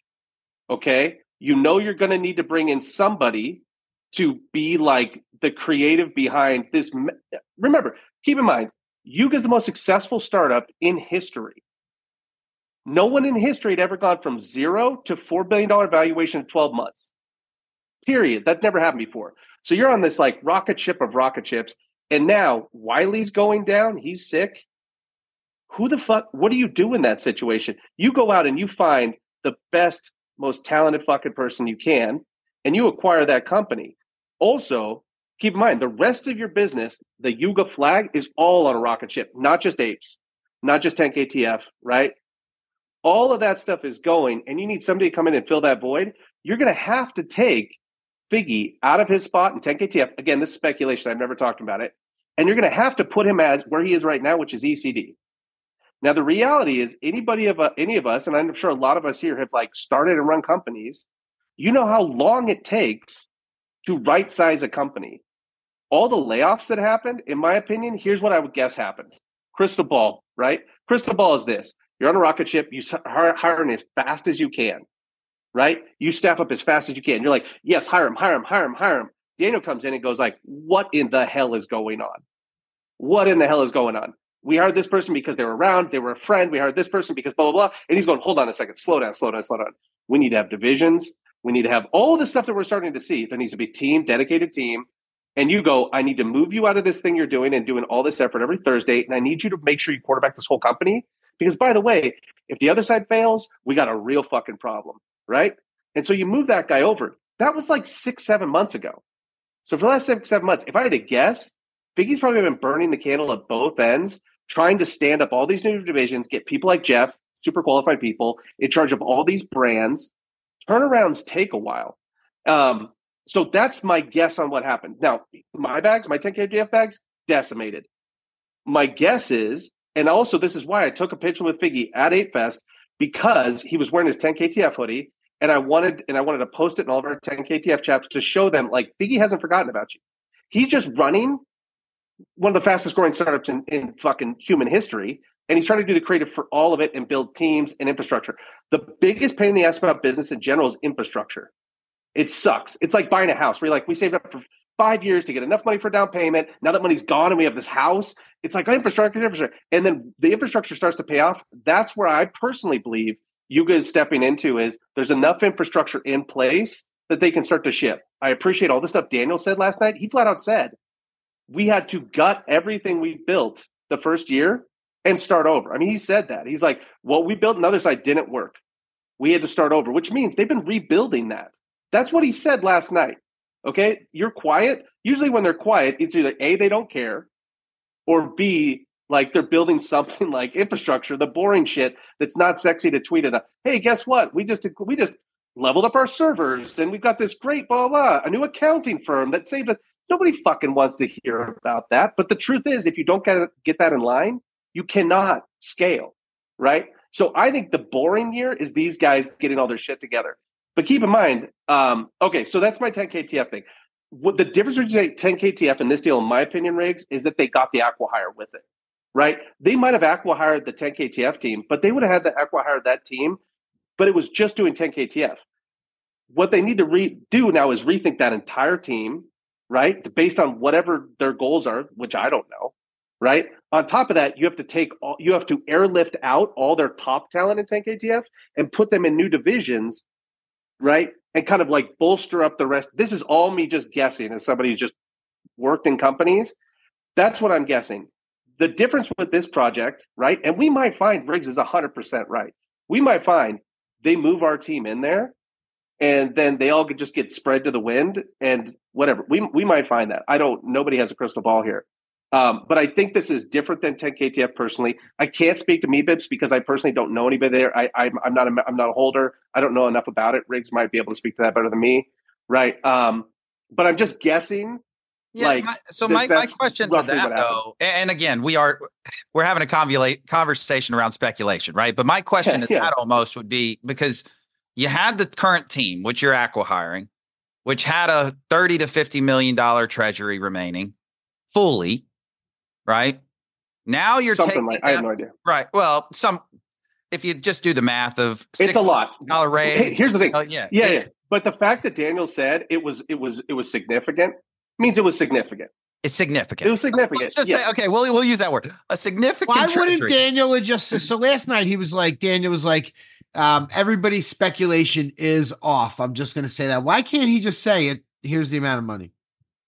okay? You know you're going to need to bring in somebody to be like the creative behind this. Remember, keep in mind, Yuga is the most successful startup in history. No one in history had ever gone from zero to four billion dollars valuation in twelve months. Period. That never happened before. So you're on this like rocket ship of rocket ships. And now Wiley's going down. He's sick. Who the fuck, what do you do in that situation? You go out and you find the best, most talented fucking person you can, and you acquire that company. Also, keep in mind, the rest of your business, the Yuga flag is all on a rocket ship, not just apes, not just ten K T F, right? All of that stuff is going, and you need somebody to come in and fill that void. You're going to have to take Figgy out of his spot in ten K T F. Again, this is speculation. I've never talked about it. And you're going to have to put him as where he is right now, which is E C D. Now, the reality is anybody of uh, any of us, and I'm sure a lot of us here have like started and run companies, you know how long it takes to right size a company. All the layoffs that happened, in my opinion, here's what I would guess happened. Crystal ball, right? Crystal ball is this. You're on a rocket ship. You hire, hire as fast as you can, right? You staff up as fast as you can. You're like, yes, hire him, hire him, hire him, hire him. Daniel comes in and goes like, what in the hell is going on? What in the hell is going on? We hired this person because they were around. They were a friend. We hired this person because blah, blah, blah. And he's going, hold on a second. Slow down, slow down, slow down. We need to have divisions. We need to have all the stuff that we're starting to see. There needs to be a team, dedicated team. And you go, I need to move you out of this thing you're doing and doing all this effort every Thursday. And I need you to make sure you quarterback this whole company. Because by the way, if the other side fails, we got a real fucking problem, right? And so you move that guy over. That was like six, seven months ago. So for the last six, seven months, if I had to guess, Figgy's probably been burning the candle at both ends, trying to stand up all these new divisions, get people like Jeff, super qualified people, in charge of all these brands. Turnarounds take a while. Um, so that's my guess on what happened. Now, my bags, my ten K T F bags, decimated. My guess is, and also this is why I took a picture with Figgy at eight fest, because he was wearing his ten K T F hoodie, and I wanted and I wanted to post it in all of our ten K T F chaps to show them, like, Figgy hasn't forgotten about you. He's just running one of the fastest growing startups in, in fucking human history. And he's trying to do the creative for all of it and build teams and infrastructure. The biggest pain in the ass about business in general is infrastructure. It sucks. It's like buying a house where you're like, we saved up for five years to get enough money for down payment. Now that money's gone and we have this house, it's like infrastructure, infrastructure. And then the infrastructure starts to pay off. That's where I personally believe Yuga is stepping into is there's enough infrastructure in place that they can start to ship. I appreciate all the stuff Daniel said last night. He flat out said, we had to gut everything we built the first year and start over. I mean, he said that. He's like, what we built on the other side didn't work. We had to start over, which means they've been rebuilding that. That's what he said last night. Okay, you're quiet. Usually when they're quiet, it's either A, they don't care, or B, like they're building something like infrastructure, the boring shit that's not sexy to tweet at. Hey, guess what? We just we just leveled up our servers and we've got this great blah, blah, a new accounting firm that saved us. Nobody fucking wants to hear about that. But the truth is, if you don't get, get that in line, you cannot scale, right? So I think the boring year is these guys getting all their shit together. But keep in mind, um, okay, so that's my ten K T F thing. What the difference between ten K T F and this deal, in my opinion, Riggs, is that they got the acqui-hire with it, right? They might have acqui-hired the ten K T F team, but they would have had the acqui-hire that team, but it was just doing ten K T F. What they need to re- do now is rethink that entire team, right? Based on whatever their goals are, which I don't know, right? On top of that, you have to take all, you have to airlift out all their top talent in ten K T F and put them in new divisions, right? And kind of like bolster up the rest. This is all me just guessing as somebody who's just worked in companies. That's what I'm guessing. The difference with this project, right? And we might find Riggs is one hundred percent right. We might find they move our team in there and then they all could just get spread to the wind and whatever. We we might find that. I don't, nobody has a crystal ball here. Um, but I think this is different than ten K T F personally. I can't speak to Meebips because I personally don't know anybody there. I, I'm, I'm not a, I'm not a holder. I don't know enough about it. Riggs might be able to speak to that better than me, right? Um, but I'm just guessing. Yeah. Like, my, so th- my, my that's question to roughly that what though, and again, we are we're having a convolate, conversation around speculation, right? But my question to Yeah. that almost would be because you had the current team, which you're acqui-hiring, which had a thirty to fifty million dollar treasury remaining fully. Right now, you're Something taking like I have no idea. Right. Well, some if you just do the math of It's a lot. dollar raise. Hey, here's the thing. Oh, yeah. yeah, yeah. But the fact that Daniel said it was it was it was significant means it was significant. It's significant. It was significant. Let's just yes. say, okay, we'll we'll use that word. A significant. Why treasury. wouldn't Daniel have just so last night he was like Daniel was like um, everybody's speculation is off. I'm just going to say that. Why can't he just say it? Here's the amount of money.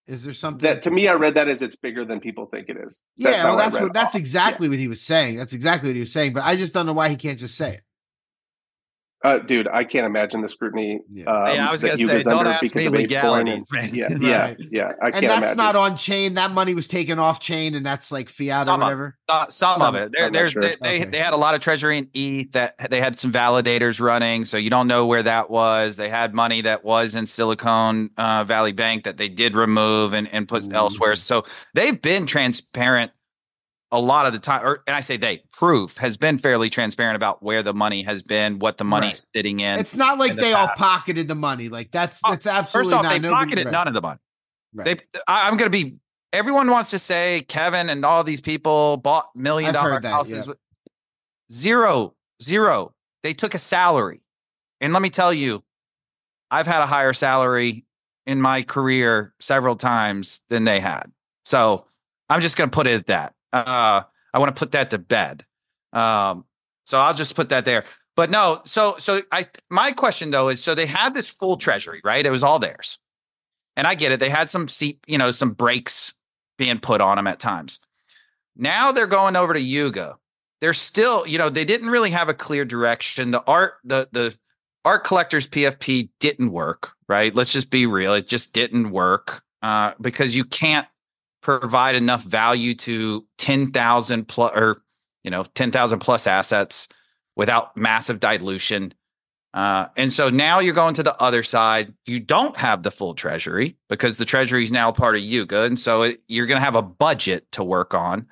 Is there something that to me? I read that as it's bigger than people think it is. Yeah, that's well, how I that's read what it that's all. exactly Yeah. what he was saying. That's exactly what he was saying. But I just don't know why he can't just say it. Uh, dude, I can't imagine the scrutiny. Yeah. Um, Yeah, I was that gonna say, Yuga's don't under ask because me of ApeCoin legality, and- man. Yeah, Right. yeah, yeah. I And can't that's imagine. not on chain. That money was taken off chain, and that's like fiat Some or of- whatever. Uh, some, Some- of it. There, I'm not there's sure. they, they, Okay. they had a lot of treasury in E T H that they had some validators running, so you don't know where that was. They had money that was in Silicon uh, Valley Bank that they did remove and, and put Ooh. elsewhere. So they've been transparent a lot of the time. Or and I say they Proof has been fairly transparent about where the money has been, what the money's Right. sitting in. It's not like in the they all past. pocketed the money. Like that's Oh, that's absolutely First off, not. they Nobody- pocketed right. none of the money. Right. They, I, I'm going to be. Everyone wants to say Kevin and all these people bought million I've dollar heard that, houses. yeah. With, zero, zero. They took a salary, and let me tell you, I've had a higher salary in my career several times than they had. So I'm just going to put it at that. Uh, I want to put that to bed. Um, so I'll just put that there. But no, so so I my question though is, so they had this full treasury, right? It was all theirs. And I get it. They had some seat, you know, some brakes being put on them at times. Now they're going over to Yuga. They're still, you know, they didn't really have a clear direction. The art, the the art collectors P F P didn't work, right? Let's just be real. It just didn't work uh, because you can't provide enough value to ten thousand plus or, you know, ten thousand plus assets without massive dilution. Uh, and so now you're going to the other side. You don't have the full treasury because the treasury is now part of Yuga. And so it, you're going to have a budget to work on.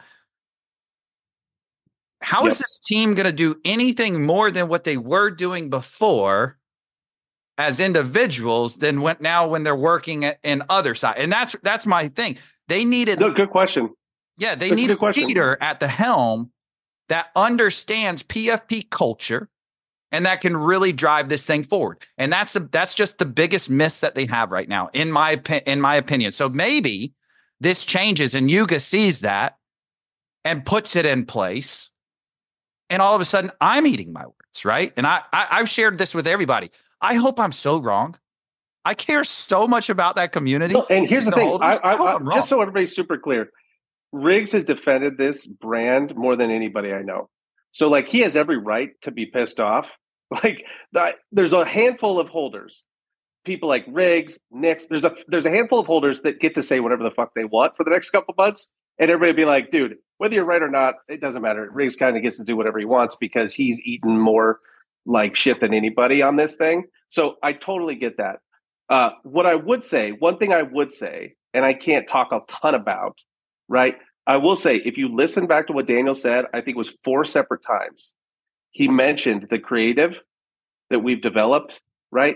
How Yep. is this team going to do anything more than what they were doing before as individuals than when, now when they're working at, in other side? And that's, that's my thing. They needed, No, good question. yeah, they That's a need good a question. leader at the helm that understands P F P culture and that can really drive this thing forward. And that's the, that's just the biggest miss that they have right now, in my opi- in my opinion. So maybe this changes and Yuga sees that and puts it in place. And all of a sudden, I'm eating my words, right? And I, I I've shared this with everybody. I hope I'm so wrong. I care so much about that community. No, and here's the thing. I, holders. I, hope I, I'm wrong. just so everybody's super clear, Riggs has defended this brand more than anybody I know. So, like, he has every right to be pissed off. Like, the, there's a handful of holders, people like Riggs, Nix. There's a there's a handful of holders that get to say whatever the fuck they want for the next couple months, and everybody be like, dude, whether you're right or not, it doesn't matter. Riggs kind of gets to do whatever he wants because he's eaten more like shit than anybody on this thing. So I totally get that. Uh, what I would say, one thing I would say, and I can't talk a ton about, right? I will say, if you listen back to what Daniel said, I think it was four separate times. He mentioned the creative that we've developed, right?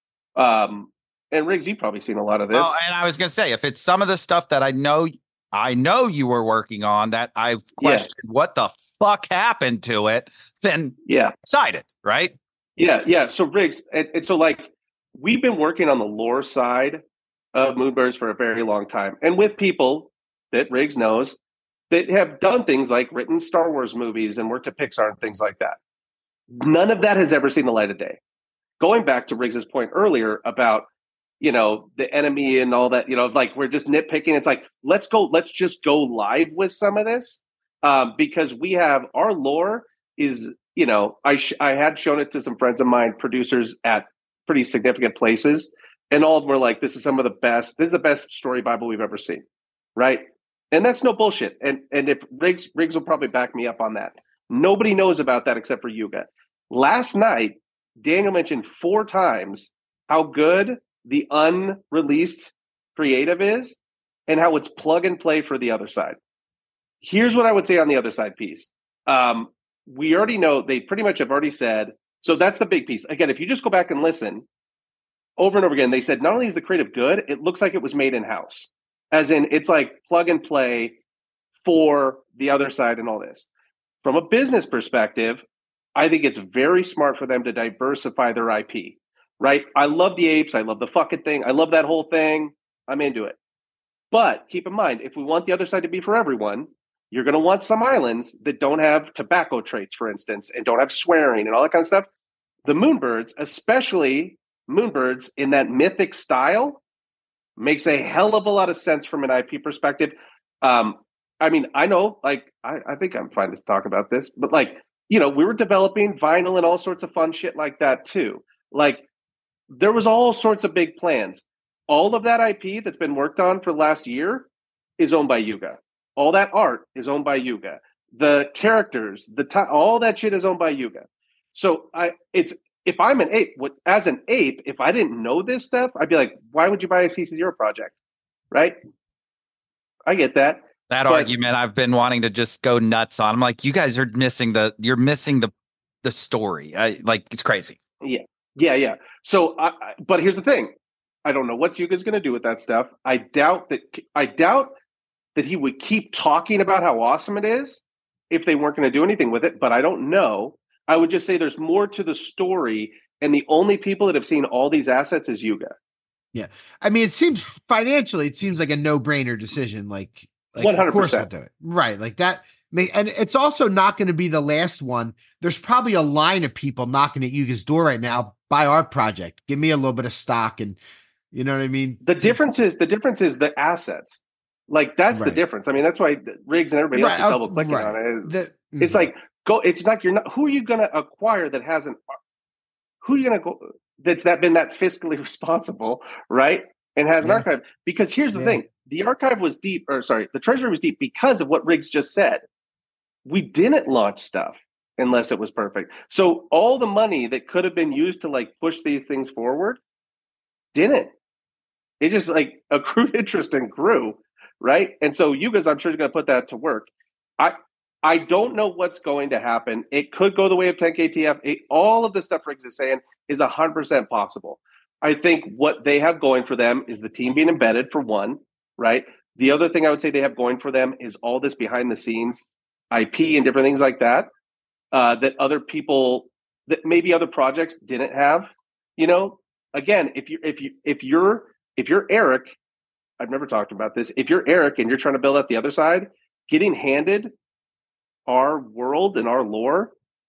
Um, and Riggs, you've probably seen a lot of this. Well, and I was going to say, if it's some of the stuff that I know, I know you were working on that I questioned what the fuck happened to it, then yeah, I'm excited, right? Yeah, yeah. So Riggs, and, and so like we've been working on the lore side of Moonbirds for a very long time, and with people that Riggs knows that have done things like written Star Wars movies and worked at Pixar and things like that. None of that has ever seen the light of day. Going back to Riggs's point earlier about, you know, the enemy and all that, you know, like we're just nitpicking. It's like, let's go, let's just go live with some of this um, because we have our lore is, you know, I sh- I had shown it to some friends of mine, producers at pretty significant places, and all of them were like, this is some of the best, this is the best story Bible we've ever seen. Right. And that's no bullshit. And and if Riggs, Riggs will probably back me up on that. Nobody knows about that except for Yuga. Last night, Daniel mentioned four times how good the unreleased creative is and how it's plug and play for the other side. Here's what I would say on the other side piece. Um, we already know, they pretty much have already said, so that's the big piece. Again, if you just go back and listen, over and over again, they said not only is the creative good, it looks like it was made in-house. As in, it's like plug and play for the other side and all this. From a business perspective, I think it's very smart for them to diversify their I P, right? I love the apes. I love the fucking thing. I love that whole thing. I'm into it. But keep in mind, if we want the other side to be for everyone, you're going to want some islands that don't have tobacco traits, for instance, and don't have swearing and all that kind of stuff. The Moonbirds, especially Moonbirds in that mythic style, Makes a hell of a lot of sense from an I P perspective. Um, I mean, I know, like, I, I think I'm fine to talk about this, but like, you know, we were developing vinyl and all sorts of fun shit like that too. Like, there was all sorts of big plans. All of that I P that's been worked on for the last year is owned by Yuga. All that art is owned by Yuga. The characters, the t- all that shit is owned by Yuga. So I, it's if I'm an ape, what as an ape, if I didn't know this stuff, I'd be like, why would you buy a C C zero project, right? I get that. That but, argument I've been wanting to just go nuts on. I'm like, you guys are missing the, you're missing the, the story. I, like, it's crazy. Yeah, yeah, yeah. So, I, I, but here's the thing: I don't know what Yuga's going to do with that stuff. I doubt that. I doubt that he would keep talking about how awesome it is if they weren't going to do anything with it. But I don't know. I would just say there's more to the story, and the only people that have seen all these assets is Yuga. Yeah, I mean, it seems financially, it seems like a no-brainer decision. Like, like one hundred of course percent. we'll do it, right? Like that. And it's also not going to be the last one. There's probably a line of people knocking at Yuga's door right now. Buy our project. Give me a little bit of stock, and you know what I mean. The difference is the difference is the assets. Like that's Right. the difference. I mean, that's why Riggs and everybody else Right, is double clicking right. on it. The- It's mhm. like go. It's like you're not. Who are you going to acquire that hasn't? Who are you going to go? That's that been that fiscally responsible, right? And has an Yeah. archive. Because here's the Yeah. thing: the archive was deep, or sorry, the treasury was deep because of what Riggs just said. We didn't launch stuff unless it was perfect. So all the money that could have been used to like push these things forward didn't. It just like accrued interest and grew, right? And so you guys, I'm sure, is going to put that to work. I I don't know what's going to happen. It could go the way of ten K T F. It, all of the stuff Riggs is saying is one hundred percent possible. I think what they have going for them is the team being embedded, for one, right? The other thing I would say they have going for them is all this behind the scenes I P and different things like that, uh, that other people, that maybe other projects didn't have. You know, again, if you if you if you're if you're Eric, I've never talked about this. If you're Eric and you're trying to build out the other side, getting handed our world and our lore,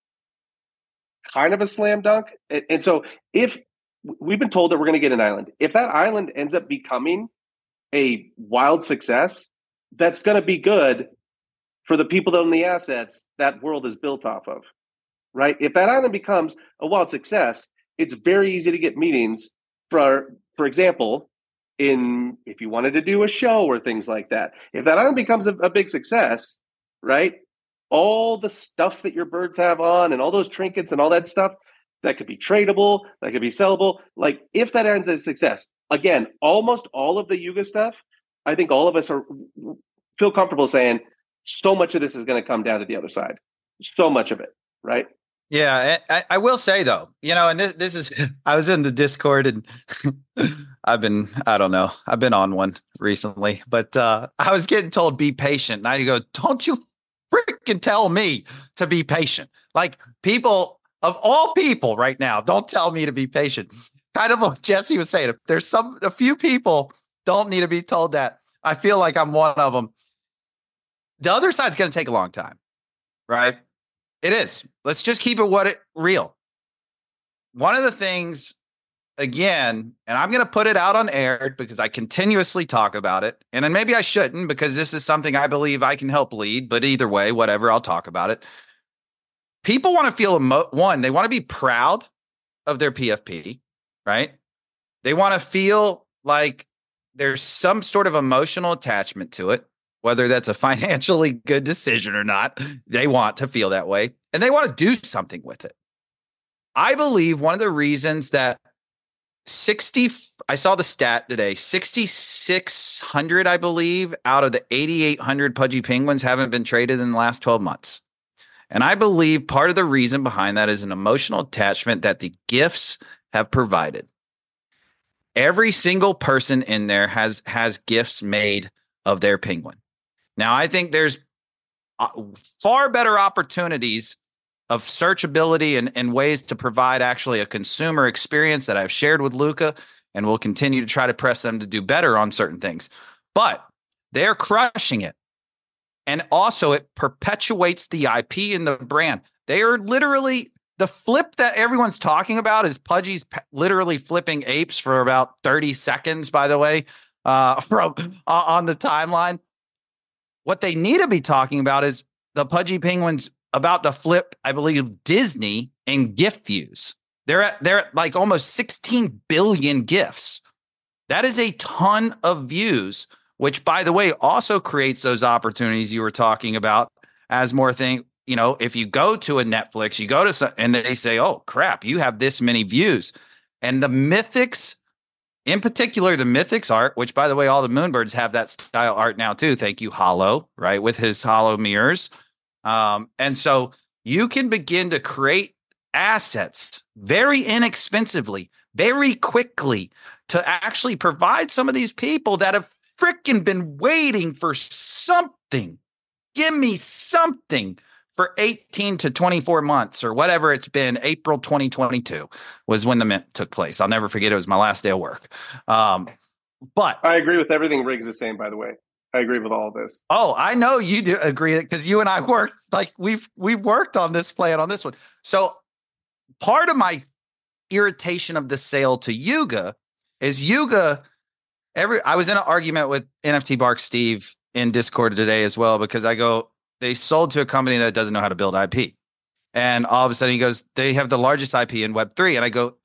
kind of a slam dunk. And, and so, if we've been told that we're going to get an island, if that island ends up becoming a wild success, that's going to be good for the people that own the assets that world is built off of, right? If that island becomes a wild success, it's very easy to get meetings for, for example, in if you wanted to do a show or things like that. If that island becomes a, a big success, right? All the stuff that your birds have on and all those trinkets and all that stuff, that could be tradable, that could be sellable. Like if that ends as a success, again, almost all of the Yuga stuff, I think all of us are feel comfortable saying, so much of this is going to come down to the other side. So much of it, right? Yeah, I, I will say though, you know, and this, this is, I was in the Discord and I've been, I don't know, I've been on one recently, but uh, I was getting told be patient. And I go, don't you freaking tell me to be patient. Like people of all people right now, don't tell me to be patient. Kind of what Jesse was saying. If there's some, a few people don't need to be told that. I feel like I'm one of them. The other side's going to take a long time, right? It is. Let's just keep it what it real. One of the things, again, and I'm going to put it out on air because I continuously talk about it, and then maybe I shouldn't because this is something I believe I can help lead, but either way, whatever, I'll talk about it. People want to feel, emo- one, they want to be proud of their P F P, right? They want to feel like there's some sort of emotional attachment to it. Whether that's a financially good decision or not, they want to feel that way and they want to do something with it. I believe one of the reasons that sixty, I saw the stat today, sixty-six hundred, I believe, out of the eighty-eight hundred Pudgy Penguins haven't been traded in the last twelve months. And I believe part of the reason behind that is an emotional attachment that the gifts have provided. Every single person in there has, has gifts made of their penguin. Now, I think there's uh, far better opportunities of searchability and, and ways to provide actually a consumer experience that I've shared with Luca, and we'll continue to try to press them to do better on certain things. But they're crushing it. And also it perpetuates the I P and the brand. They are literally, the flip that everyone's talking about is Pudgy's literally flipping apes for about thirty seconds, by the way. uh, from uh, on the timeline. What they need to be talking about is the Pudgy Penguins about to flip, I believe, Disney in gift views. They're at they're at like almost sixteen billion gifts. That is a ton of views, which, by the way, also creates those opportunities you were talking about as more thing. You know, if you go to a Netflix, you go to some, and they say, "Oh crap, you have this many views," and the Mythics, in particular, the Mythics art, which, by the way, all the Moonbirds have that style art now too. Thank you, Hollow, right, with his hollow mirrors, um, and so you can begin to create assets very inexpensively, very quickly, to actually provide some of these people that have freaking been waiting for something. Give me something for eighteen to twenty-four months or whatever it's been. April twenty twenty-two was when the mint took place. I'll never forget. It was my last day of work. Um, but I agree with everything Riggs is saying, by the way. I agree with all of this. Oh, I know you do agree, because you and I worked like we've we've worked on this plan on this one. So part of my irritation of the sale to Yuga is Yuga. Every I was in an argument with N F T Bark Steve in Discord today as well, because I go, they sold to a company that doesn't know how to build I P. And all of a sudden he goes, they have the largest I P in Web three. And I go,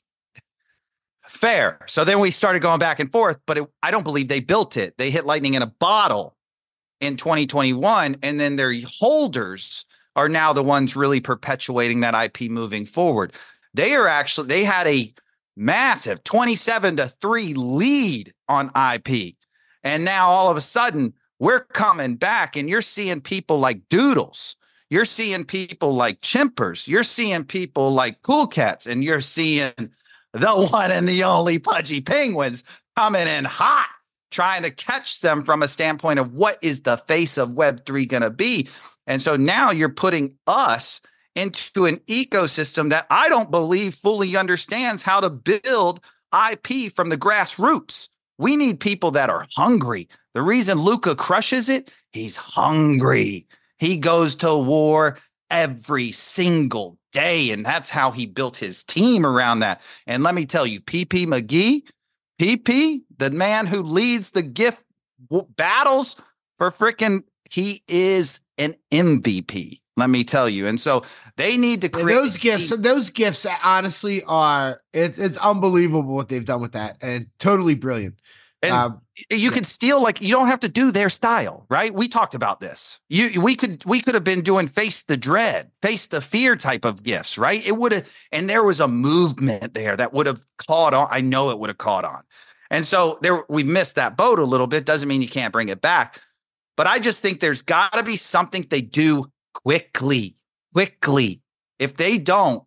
fair. So then we started going back and forth, but it, I don't believe they built it. They hit lightning in a bottle in twenty twenty-one. And then their holders are now the ones really perpetuating that I P moving forward. They are actually, they had a massive twenty-seven to three lead on I P. And now all of a sudden we're coming back, and you're seeing people like Doodles. You're seeing people like Chimpers. You're seeing people like Cool Cats, and you're seeing the one and the only Pudgy Penguins coming in hot, trying to catch them from a standpoint of what is the face of Web three going to be. And so now you're putting us into an ecosystem that I don't believe fully understands how to build I P from the grassroots. We need people that are hungry. The reason Luca crushes it, he's hungry. He goes to war every single day, and that's how he built his team around that. And let me tell you, P P McGee, P P, the man who leads the gift battles for frickin', he is an M V P. Let me tell you. And so they need to create those gifts. Those gifts honestly are, it's, it's unbelievable what they've done with that. And totally brilliant. And um, you yeah. could steal, like, you don't have to do their style, right? We talked about this. You, we could, we could have been doing face the dread, face the fear type of gifts, right? It would have, and there was a movement there that would have caught on. I know it would have caught on. And so there, we missed that boat a little bit. Doesn't mean you can't bring it back. But I just think there's got to be something they do quickly, quickly. If they don't,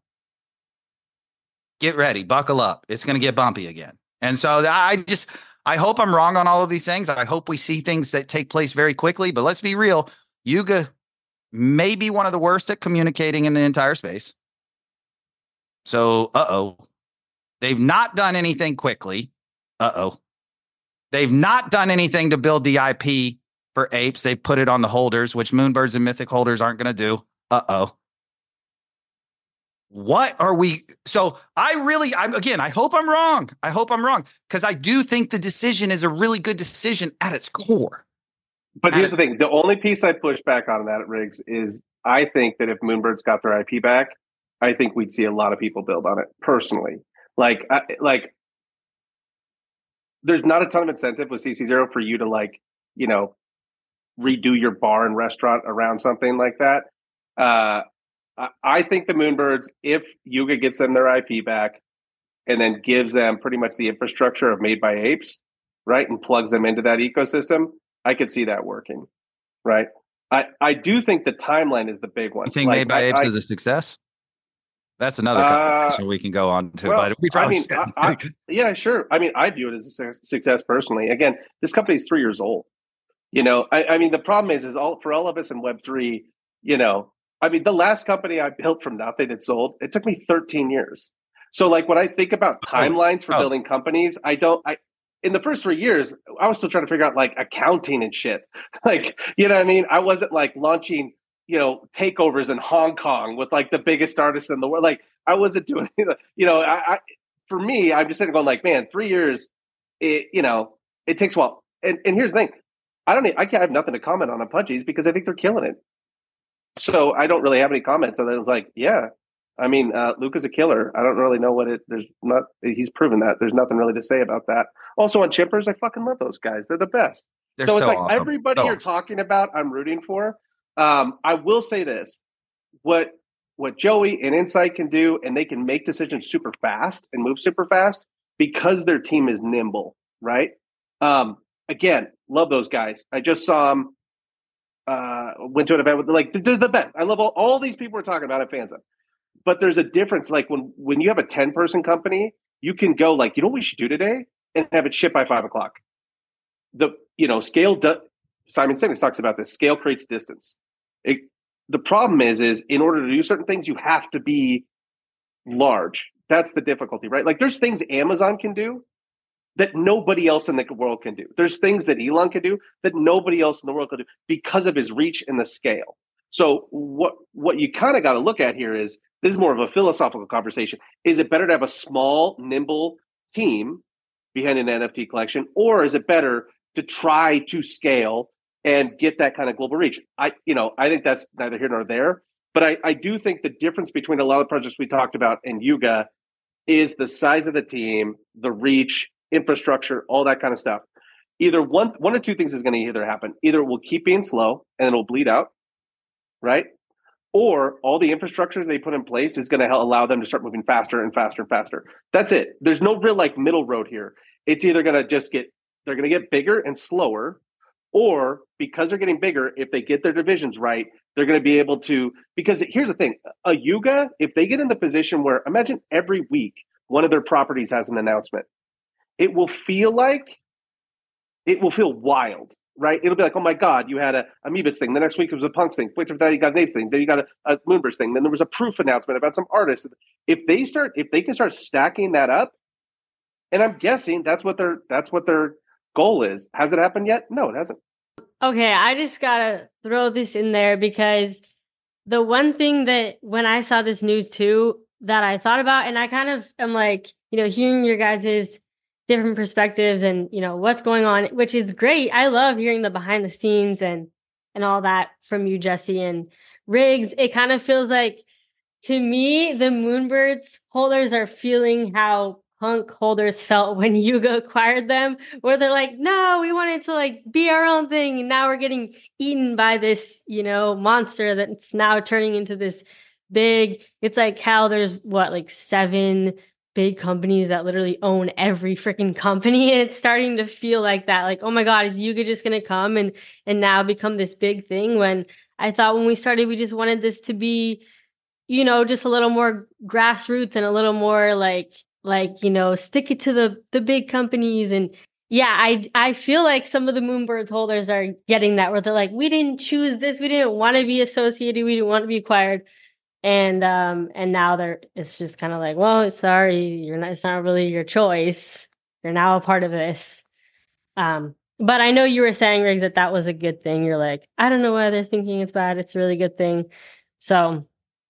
get ready, buckle up. It's going to get bumpy again. And so I just, I hope I'm wrong on all of these things. I hope we see things that take place very quickly, but let's be real. Yuga may be one of the worst at communicating in the entire space. So, uh-oh. They've not done anything quickly. Uh-oh. They've not done anything to build the I P for apes. They've put it on the holders, which Moonbirds and Mythic holders aren't going to do. Uh-oh. What are we? So I really, I'm again, I hope I'm wrong. I hope I'm wrong, because I do think the decision is a really good decision at its core. But at here's it, the thing. The only piece I push back on that, Riggs, is I think that if Moonbirds got their I P back, I think we'd see a lot of people build on it personally. Like, I, like there's not a ton of incentive with C C zero for you to, like, you know, redo your bar and restaurant around something like that. Uh, I think the Moonbirds, if Yuga gets them their I P back and then gives them pretty much the infrastructure of Made by Apes, right, and plugs them into that ecosystem, I could see that working, right? I, I do think the timeline is the big one. You think like, Made by I, Apes I, is a success? That's another uh, conversation we can go on to. Well, but we I mean, probably I, I, yeah, sure. I mean, I view it as a su- success personally. Again, this company is three years old. You know, I, I mean, the problem is, is all for all of us in Web three, you know, I mean, the last company I built from nothing and sold, it took me thirteen years. So, like, when I think about timelines for oh. building companies, I don't, I, in the first three years, I was still trying to figure out, like, accounting and shit. Like, you know what I mean? I wasn't, like, launching, you know, takeovers in Hong Kong with, like, the biggest artists in the world. Like, I wasn't doing, you know, I, I for me, I'm just sitting going, like, man, three years, it, you know, it takes a while. and, and here's the thing. I don't, I can't have nothing to comment on on Pudgies because I think they're killing it. So I don't really have any comments. And then it's like, yeah, I mean, uh, Luke is a killer. I don't really know what it, there's not, he's proven that. There's nothing really to say about that. Also on Chippers, I fucking love those guys. They're the best. They're so it's so like awesome. everybody So you're talking about, I'm rooting for. Um, I will say this, what, what Joey and Insight can do, and they can make decisions super fast and move super fast because their team is nimble, right? Um, again, love those guys. I just saw them, uh, went to an event with, like, they're the best. I love all, all these people we're talking about at FanZone. But there's a difference. Like when, when you have a ten person company, you can go like, you know what we should do today? And have it shipped by five o'clock. The, you know, scale, do, Simon Sinek talks about this, scale creates distance. It, the problem is, is in order to do certain things, you have to be large. That's the difficulty, right? Like there's things Amazon can do that nobody else in the world can do. There's things that Elon can do that nobody else in the world can do because of his reach and the scale. So what, what you kind of got to look at here is, this is more of a philosophical conversation. Is it better to have a small, nimble team behind an N F T collection, or is it better to try to scale and get that kind of global reach? I, you know, I think that's neither here nor there. But I, I do think the difference between a lot of the projects we talked about and Yuga is the size of the team, the reach, infrastructure, all that kind of stuff. Either one, one or two things is going to either happen. Either it will keep being slow and it'll bleed out, right? Or all the infrastructure they put in place is going to allow them to start moving faster and faster and faster. That's it. There's no real like middle road here. It's either going to just get, they're going to get bigger and slower, or because they're getting bigger, if they get their divisions right, they're going to be able to, because here's the thing, a Yuga, if they get in the position where, imagine every week, one of their properties has an announcement, it will feel like, it will feel wild. Right? It'll be like, oh my God, you had a Amoebits thing. The next week it was a Punks thing. Wait for that, you got an Apes thing. Then you got a, a Moonbirds thing. Then there was a Proof announcement about some artists. If they start, if they can start stacking that up, and I'm guessing that's what their that's what their goal is. Has it happened yet? No, it hasn't. Okay, I just gotta throw this in there because the one thing that when I saw this news too that I thought about, and I kind of am like, you know, hearing your guys's different perspectives and, you know, what's going on, which is great. I love hearing the behind the scenes and, and all that from you, Jesse and Riggs. It kind of feels like, to me, the Moonbirds holders are feeling how Punk holders felt when Yuga acquired them, where they're like, no, we wanted to like be our own thing. And now we're getting eaten by this, you know, monster that's now turning into this big, it's like how there's what, like seven big companies that literally own every freaking company. And it's starting to feel like that. Like, oh my God, is Yuga just going to come and, and now become this big thing? When I thought when we started, we just wanted this to be, you know, just a little more grassroots and a little more like, like, you know, stick it to the, the big companies. And yeah, I, I feel like some of the Moonbird holders are getting that where they're like, we didn't choose this. We didn't want to be associated. We didn't want to be acquired. And um and now they're it's just kind of like, well, sorry, you're not, it's not really your choice. You're now a part of this. Um, but I know you were saying, Riggs, that that was a good thing. You're like, I don't know why they're thinking it's bad. It's a really good thing. So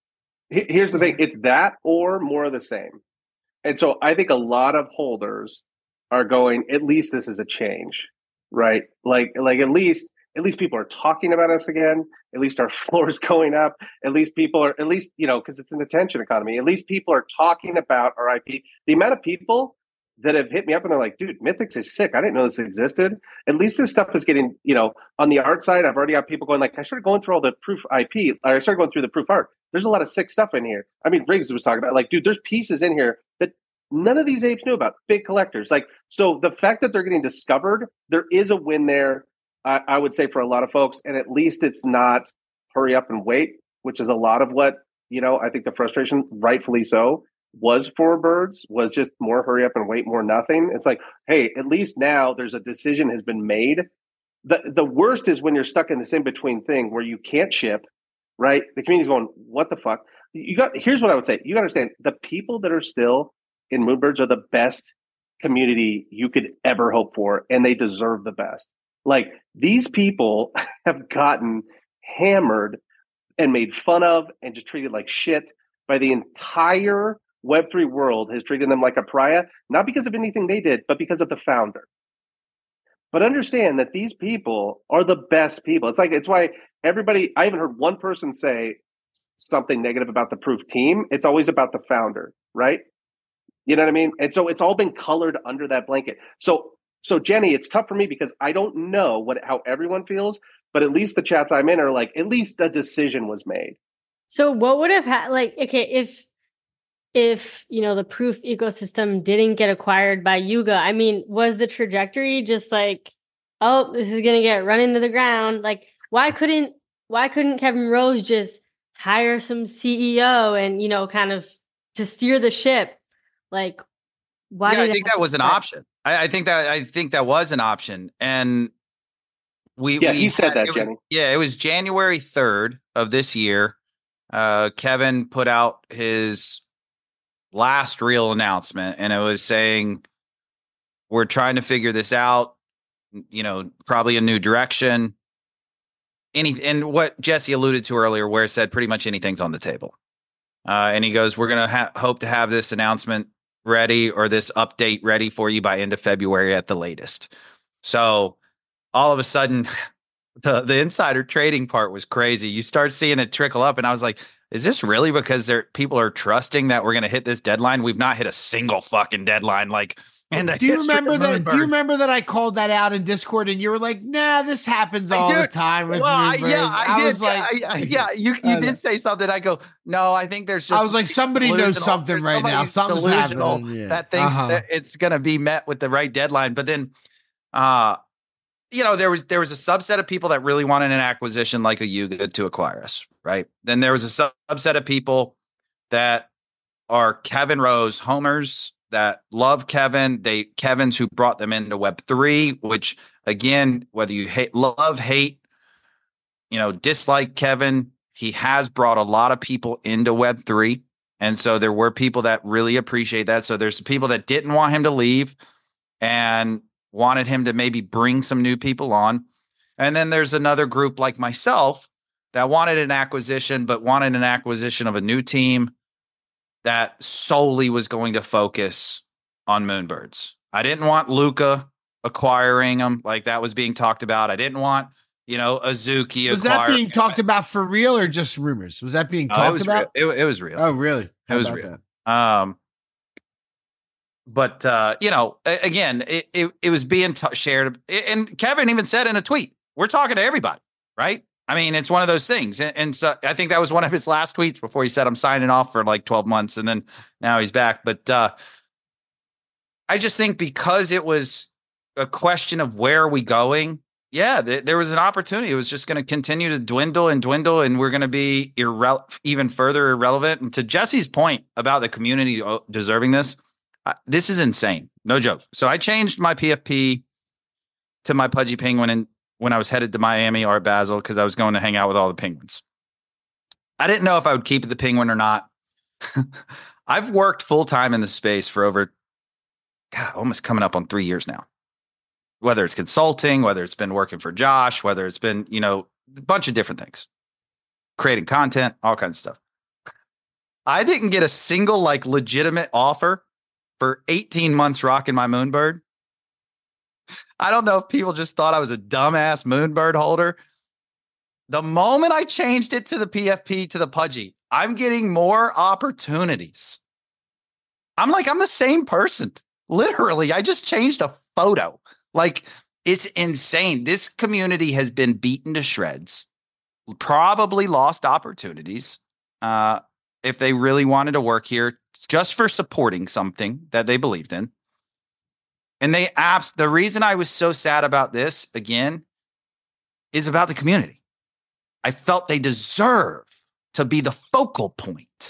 here's the thing: it's that or more of the same. And so I think a lot of holders are going, at least this is a change, right? Like like at least. At least people are talking about us again. At least our floor is going up. At least people are, at least, you know, because it's an attention economy. At least people are talking about our I P. The amount of people that have hit me up and they're like, dude, Mythics is sick. I didn't know this existed. At least this stuff is getting, you know, on the art side, I've already got people going like, I started going through all the Proof I P. I started going through the Proof art. There's a lot of sick stuff in here. I mean, Riggs was talking about like, dude, there's pieces in here that none of these apes knew about. Big collectors. Like, so the fact that they're getting discovered, there is a win there. I would say for a lot of folks, and at least it's not hurry up and wait, which is a lot of what, you know, I think the frustration, rightfully so, was for Birds, was just more hurry up and wait, more nothing. It's like, hey, at least now there's a decision has been made. The the worst is when you're stuck in this in-between thing where you can't ship, right? The community's going, what the fuck? You got, here's what I would say. You understand, the people that are still in Moonbirds are the best community you could ever hope for, and they deserve the best. Like, these people have gotten hammered and made fun of and just treated like shit by the entire Web three world has treated them like a pariah, not because of anything they did, but because of the founder. But understand that these people are the best people. It's like, it's why everybody, I haven't heard one person say something negative about the Proof team. It's always about the founder, right? You know what I mean? And so it's all been colored under that blanket. So, so Jenny, it's tough for me because I don't know what how everyone feels, but at least the chats I'm in are like, at least a decision was made. So what would have had, like, okay, if, if, you know, the Proof ecosystem didn't get acquired by Yuga, I mean, was the trajectory just like, oh, this is going to get run into the ground? Like, why couldn't, why couldn't Kevin Rose just hire some C E O and, you know, kind of to steer the ship? Like, why? Yeah, did I think that was an option. I, I think that, I think that was an option. And we, yeah, we he said had, that, it Jenny. Was, yeah, it was January third of this year. Uh, Kevin put out his last real announcement, and it was saying, we're trying to figure this out, you know, probably a new direction. Any, and what Jesse alluded to earlier, where it said pretty much anything's on the table. Uh, and he goes, we're going to ha- hope to have this announcement ready, or this update ready for you by end of February at the latest. So all of a sudden, the, the insider trading part was crazy. You start seeing it trickle up, and I was like, is this really because there people are trusting that we're going to hit this deadline? We've not hit a single fucking deadline. Like, and do you remember that? Do you remember that I called that out in Discord, and you were like, "Nah, this happens all the time with well, I, Moonbirds." yeah, I, I did. was like, I, I, "Yeah, you you did say something." I go, "No, I think there's just." I was like, "Somebody knows something right now. Something's happening." Yeah. That thinks uh-huh. that it's going to be met with the right deadline, but then, uh, you know, there was there was a subset of people that really wanted an acquisition like a Yuga to acquire us, right? Then there was a sub- subset of people that are Kevin Rose homers that love Kevin. They Kevin's who brought them into Web three, which again, whether you hate, love, hate, you know, dislike Kevin, he has brought a lot of people into Web three. And so there were people that really appreciate that. So there's people that didn't want him to leave and wanted him to maybe bring some new people on. And then there's another group like myself that wanted an acquisition, but wanted an acquisition of a new team that solely was going to focus on Moonbirds. I didn't want Luca acquiring them like that was being talked about. I didn't want, you know, Azuki. Was that being talked about for real or just rumors? Was that being no, talked it about? Real. It, it was real. Oh, really? How it was real. That? Um, but uh, you know, again, it it, it was being t- shared, and Kevin even said in a tweet, "We're talking to everybody," right? I mean, it's one of those things. And, and so I think that was one of his last tweets before he said, I'm signing off for like twelve months. And then now he's back. But uh, I just think because it was a question of where are we going? Yeah, th- there was an opportunity. It was just going to continue to dwindle and dwindle. And we're going to be irre- even further irrelevant. And to Jesse's point about the community deserving this, uh, this is insane. No joke. So I changed my P F P to my Pudgy Penguin and when I was headed to Miami or Basel, because I was going to hang out with all the penguins. I didn't know if I would keep the penguin or not. I've worked full-time in the space for over, God, almost coming up on three years now. Whether it's consulting, whether it's been working for Josh, whether it's been, you know, a bunch of different things. Creating content, all kinds of stuff. I didn't get a single, like, legitimate offer for eighteen months rocking my Moonbird. I don't know if people just thought I was a dumbass Moonbird holder. The moment I changed it to the P F P to the Pudgy, I'm getting more opportunities. I'm like, I'm the same person. Literally, I just changed a photo. Like, it's insane. This community has been beaten to shreds, probably lost opportunities uh, if they really wanted to work here just for supporting something that they believed in. And they abs the reason I was so sad about this again is about the community. I felt they deserve to be the focal point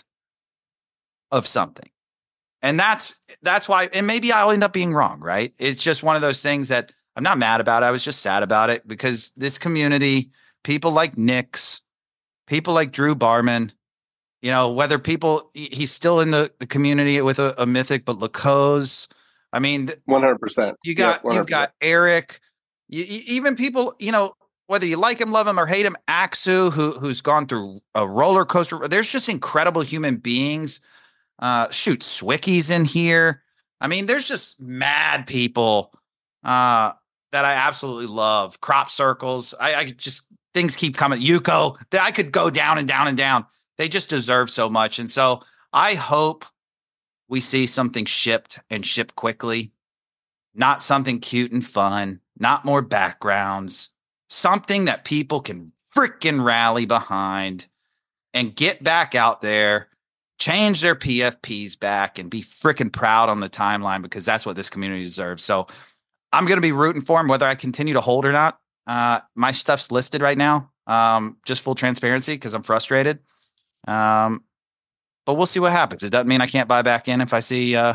of something. And that's that's why, and maybe I'll end up being wrong, right? It's just one of those things that I'm not mad about. I was just sad about it because this community, people like Nix, people like Drew Barman, you know, whether people, he's still in the, the community with a, a Mythic, but Lacoste, I mean, one hundred percent. You got, yeah, you've got Eric, you, you, even people, you know, whether you like him, love him, or hate him, Axu, who who's gone through a roller coaster. There's just incredible human beings. Uh, shoot, Swicky's in here. I mean, there's just mad people uh, that I absolutely love. Crop circles. I, I just things keep coming. Yuko. That I could go down and down and down. They just deserve so much, and so I hope we see something shipped and shipped quickly. Not something cute and fun. Not more backgrounds. Something that people can freaking rally behind and get back out there. Change their P F Ps back and be freaking proud on the timeline because that's what this community deserves. So I'm going to be rooting for him, whether I continue to hold or not. Uh, my stuff's listed right now. Um, just full transparency because I'm frustrated. Um, but we'll see what happens. It doesn't mean I can't buy back in if I see uh,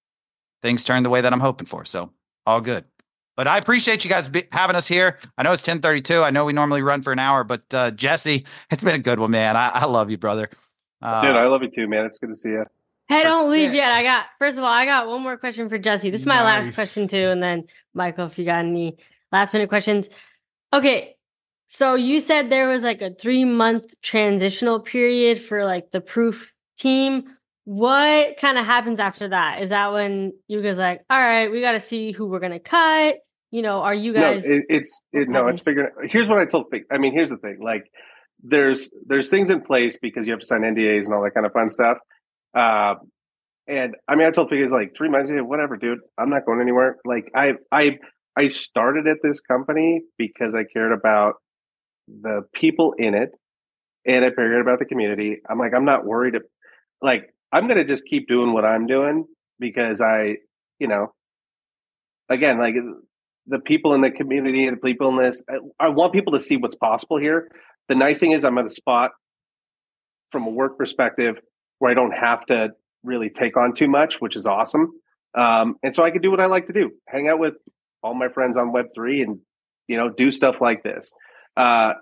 things turn the way that I'm hoping for. So all good. But I appreciate you guys be- having us here. I know it's ten thirty-two. I know we normally run for an hour, but uh, Jesse, it's been a good one, man. I, I love you, brother. Uh, Dude, I love you too, man. It's good to see you. Hey, don't leave yet. I got, first of all, I got one more question for Jesse. This is my Nice. last question too. And then Michael, if you got any last minute questions. Okay. So you said there was like a three month transitional period for like the proof team. What kind of happens after that? Is that when you guys like, all right, we got to see who we're going to cut? You know, are you guys? No, it, it's, it, no, it's figuring. Here's what I told, I mean, here's the thing. Like, There's there's things in place because you have to sign N D As and all that kind of fun stuff. Uh, and I mean, I told Figures like three months ago, whatever, dude, I'm not going anywhere. Like I I I started at this company because I cared about the people in it and I cared about the community. I'm like, I'm not worried. If, like, I'm gonna just keep doing what I'm doing because I, you know, again, like the people in the community and the people in this, I, I want people to see what's possible here. The nice thing is I'm at a spot from a work perspective where I don't have to really take on too much, which is awesome. Um, and so I can do what I like to do, hang out with all my friends on Web three and, you know, do stuff like this. Uh,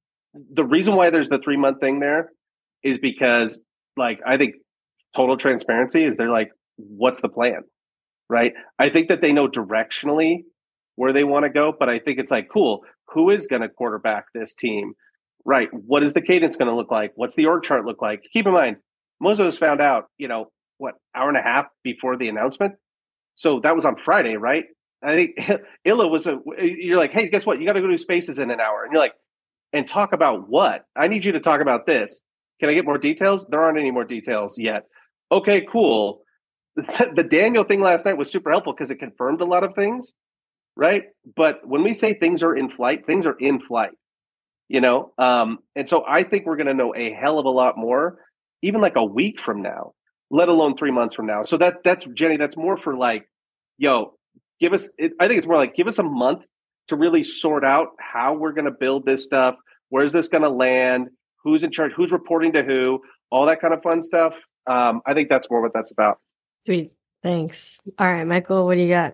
the reason why there's the three month thing there is because, like, I think total transparency is they're like, what's the plan? Right. I think that they know directionally where they want to go, but I think it's like, cool, who is going to quarterback this team? Right. What is the cadence going to look like? What's the org chart look like? Keep in mind, most of us found out, you know, what, hour and a half before the announcement. So that was on Friday, right? I think Illa was a, you're like, hey, guess what? You got to go do Spaces in an hour. And you're like, and talk about what? I need you to talk about this. Can I get more details? There aren't any more details yet. Okay, cool. The Daniel thing last night was super helpful because it confirmed a lot of things, right? But when we say things are in flight, things are in flight. You know, um, and so I think we're going to know a hell of a lot more, even like a week from now, let alone three months from now. So that that's Jenny, that's more for like, yo, give us. It, I think it's more like give us a month to really sort out how we're going to build this stuff. Where's this going to land? Who's in charge? Who's reporting to who? All that kind of fun stuff. Um, I think that's more what that's about. Sweet, thanks. All right, Michael, what do you got?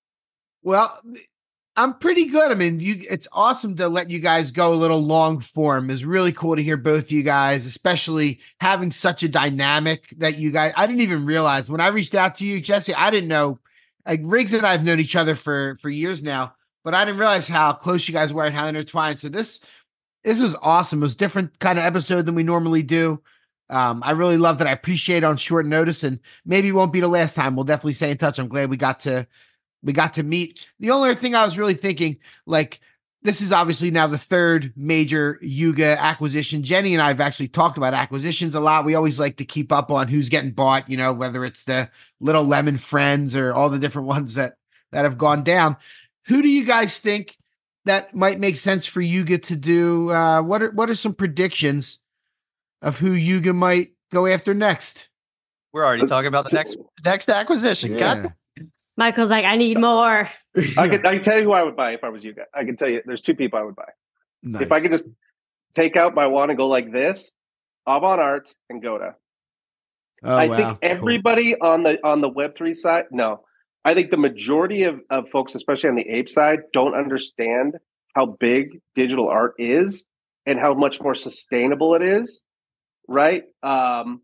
Well, I'm pretty good. I mean, you, it's awesome to let you guys go a little long form. It's really cool to hear both of you guys, especially having such a dynamic that you guys, I didn't even realize when I reached out to you, Jesse, I didn't know, like Riggs and I have known each other for, for years now, but I didn't realize how close you guys were and how intertwined. So this, this was awesome. It was a different kind of episode than we normally do. Um, I really loved it. I appreciate it on short notice and maybe it won't be the last time. We'll definitely stay in touch. I'm glad we got to, We got to meet. The only other thing I was really thinking, like, this is obviously now the third major Yuga acquisition. Jenny and I have actually talked about acquisitions a lot. We always like to keep up on who's getting bought, you know, whether it's the Little Lemon Friends or all the different ones that, that have gone down. Who do you guys think that might make sense for Yuga to do? Uh, what are, what are some predictions of who Yuga might go after next? We're already talking about the next, next acquisition. Yeah. God. Michael's like, I need more. I could I can tell you who I would buy if I was you guys. I can tell you there's two people I would buy. Nice. If I could just take out my wand and go like this, Avant Art and Goda. Oh, I wow. think everybody cool. on the on the Web three side, no. I think the majority of, of folks, especially on the Ape side, don't understand how big digital art is and how much more sustainable it is, right? Um,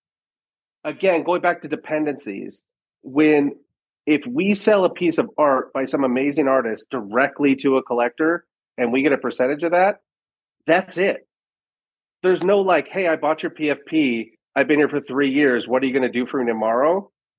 again, going back to dependencies, when if we sell a piece of art by some amazing artist directly to a collector and we get a percentage of that, that's it. There's no like, hey, I bought your P F P. I've been here for three years. What are you going to do for me tomorrow?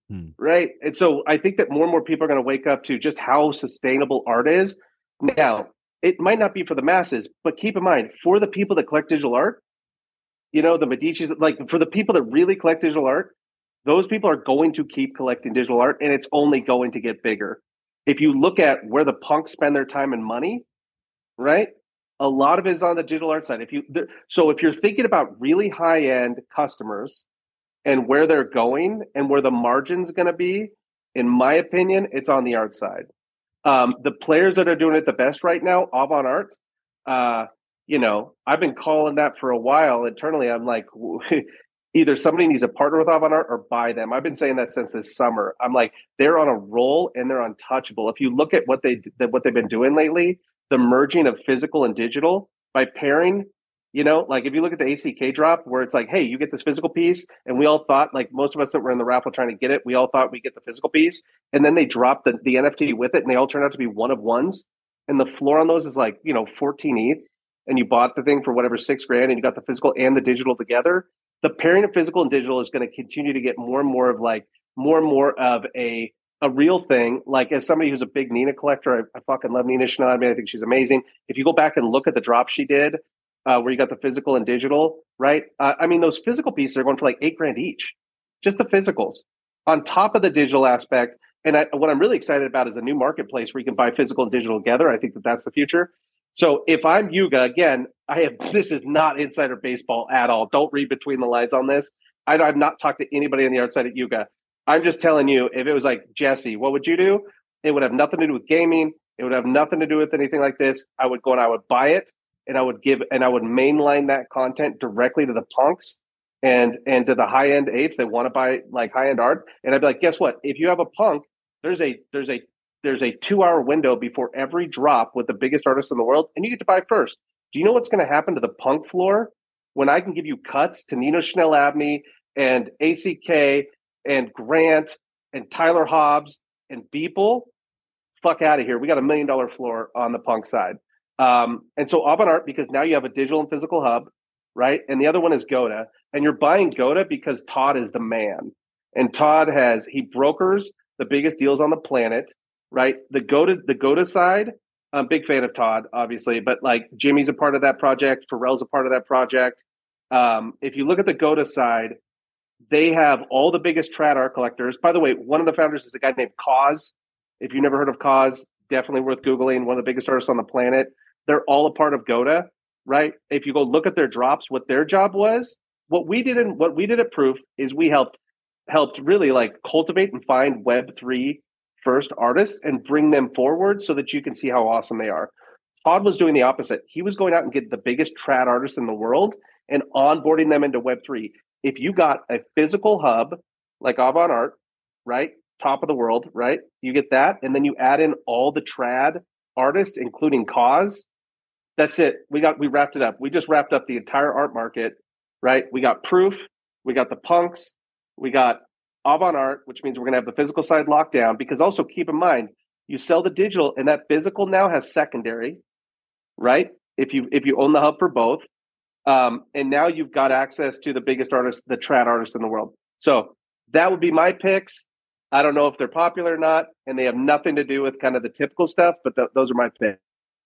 Hmm. right? And so I think that more and more people are going to wake up to just how sustainable art is. Now, it might not be for the masses, but keep in mind, for the people that collect digital art, you know, the Medici's, like for the people that really collect digital art, those people are going to keep collecting digital art, and it's only going to get bigger. If you look at where the punks spend their time and money, right? A lot of it is on the digital art side. If you so if you're thinking about really high-end customers and where they're going and where the margin's going to be, in my opinion, it's on the art side. Um, the players that are doing it the best right now, Avant Art, uh, you know, I've been calling that for a while. Internally, I'm like, either somebody needs to partner with Avant Art or buy them. I've been saying that since this summer. I'm like, they're on a roll and they're untouchable. If you look at what they what they've been doing lately, the merging of physical and digital by pairing, you know, like if you look at the A C K drop where it's like, hey, you get this physical piece, and we all thought, like most of us that were in the raffle trying to get it, we all thought we get the physical piece, and then they drop the, the N F T with it, and they all turn out to be one of ones, and the floor on those is like, you know, fourteen E T H, and you bought the thing for whatever six grand, and you got the physical and the digital together. The pairing of physical and digital is going to continue to get more and more of like more and more of a a real thing. Like as somebody who's a big Nina collector, I, I fucking love Nina Chanel. I mean, I think she's amazing. If you go back and look at the drop she did, uh, where you got the physical and digital, right? Uh, I mean, those physical pieces are going for like eight grand each, just the physicals on top of the digital aspect. And I, what I'm really excited about is a new marketplace where you can buy physical and digital together. I think that that's the future. So if I'm Yuga, again, I have, this is not insider baseball at all. Don't read between the lines on this. I, I've not talked to anybody on the outside at Yuga. I'm just telling you, if it was like, Jesse, what would you do? It would have nothing to do with gaming. It would have nothing to do with anything like this. I would go and I would buy it, and I would give, and I would mainline that content directly to the punks and and to the high end apes that want to buy like high end art. And I'd be like, guess what? If you have a punk, there's a there's a there's a two hour window before every drop with the biggest artists in the world, and you get to buy first. Do you know what's going to happen to the punk floor when I can give you cuts to Nino Chanel Abney and A C K and Grant and Tyler Hobbs and Beeple? Fuck out of here. We got a million dollar floor on the punk side. Um, and so Avant Art, because now you have a digital and physical hub, right? And the other one is Goda. And you're buying Goda because Todd is the man. And Todd has, he brokers the biggest deals on the planet, right? The Goda, the Goda side, I'm a big fan of Todd, obviously, but like Jimmy's a part of that project. Pharrell's a part of that project. Um, if you look at the Goda side, they have all the biggest trad art collectors. By the way, one of the founders is a guy named Cause. If you've never heard of Cause, definitely worth Googling. One of the biggest artists on the planet. They're all a part of Goda, right? If you go look at their drops, what their job was, what we did in what we did at Proof is we helped helped really like cultivate and find Web three first artists and bring them forward so that you can see how awesome they are. Todd was doing the opposite. He was going out and getting the biggest trad artists in the world and onboarding them into Web three. If you got a physical hub like Avant Art, right? Top of the world, right? You get that. And then you add in all the trad artists, including Cause. That's it. We got, we wrapped it up. We just wrapped up the entire art market, right? We got Proof. We got the punks. We got Avant Art, which means we're going to have the physical side locked down, because also keep in mind, you sell the digital and that physical now has secondary, right? If you, if you own the hub for both. Um, and now you've got access to the biggest artists, the trad artists in the world. So that would be my picks. I don't know if they're popular or not, and they have nothing to do with kind of the typical stuff, but th- those are my picks.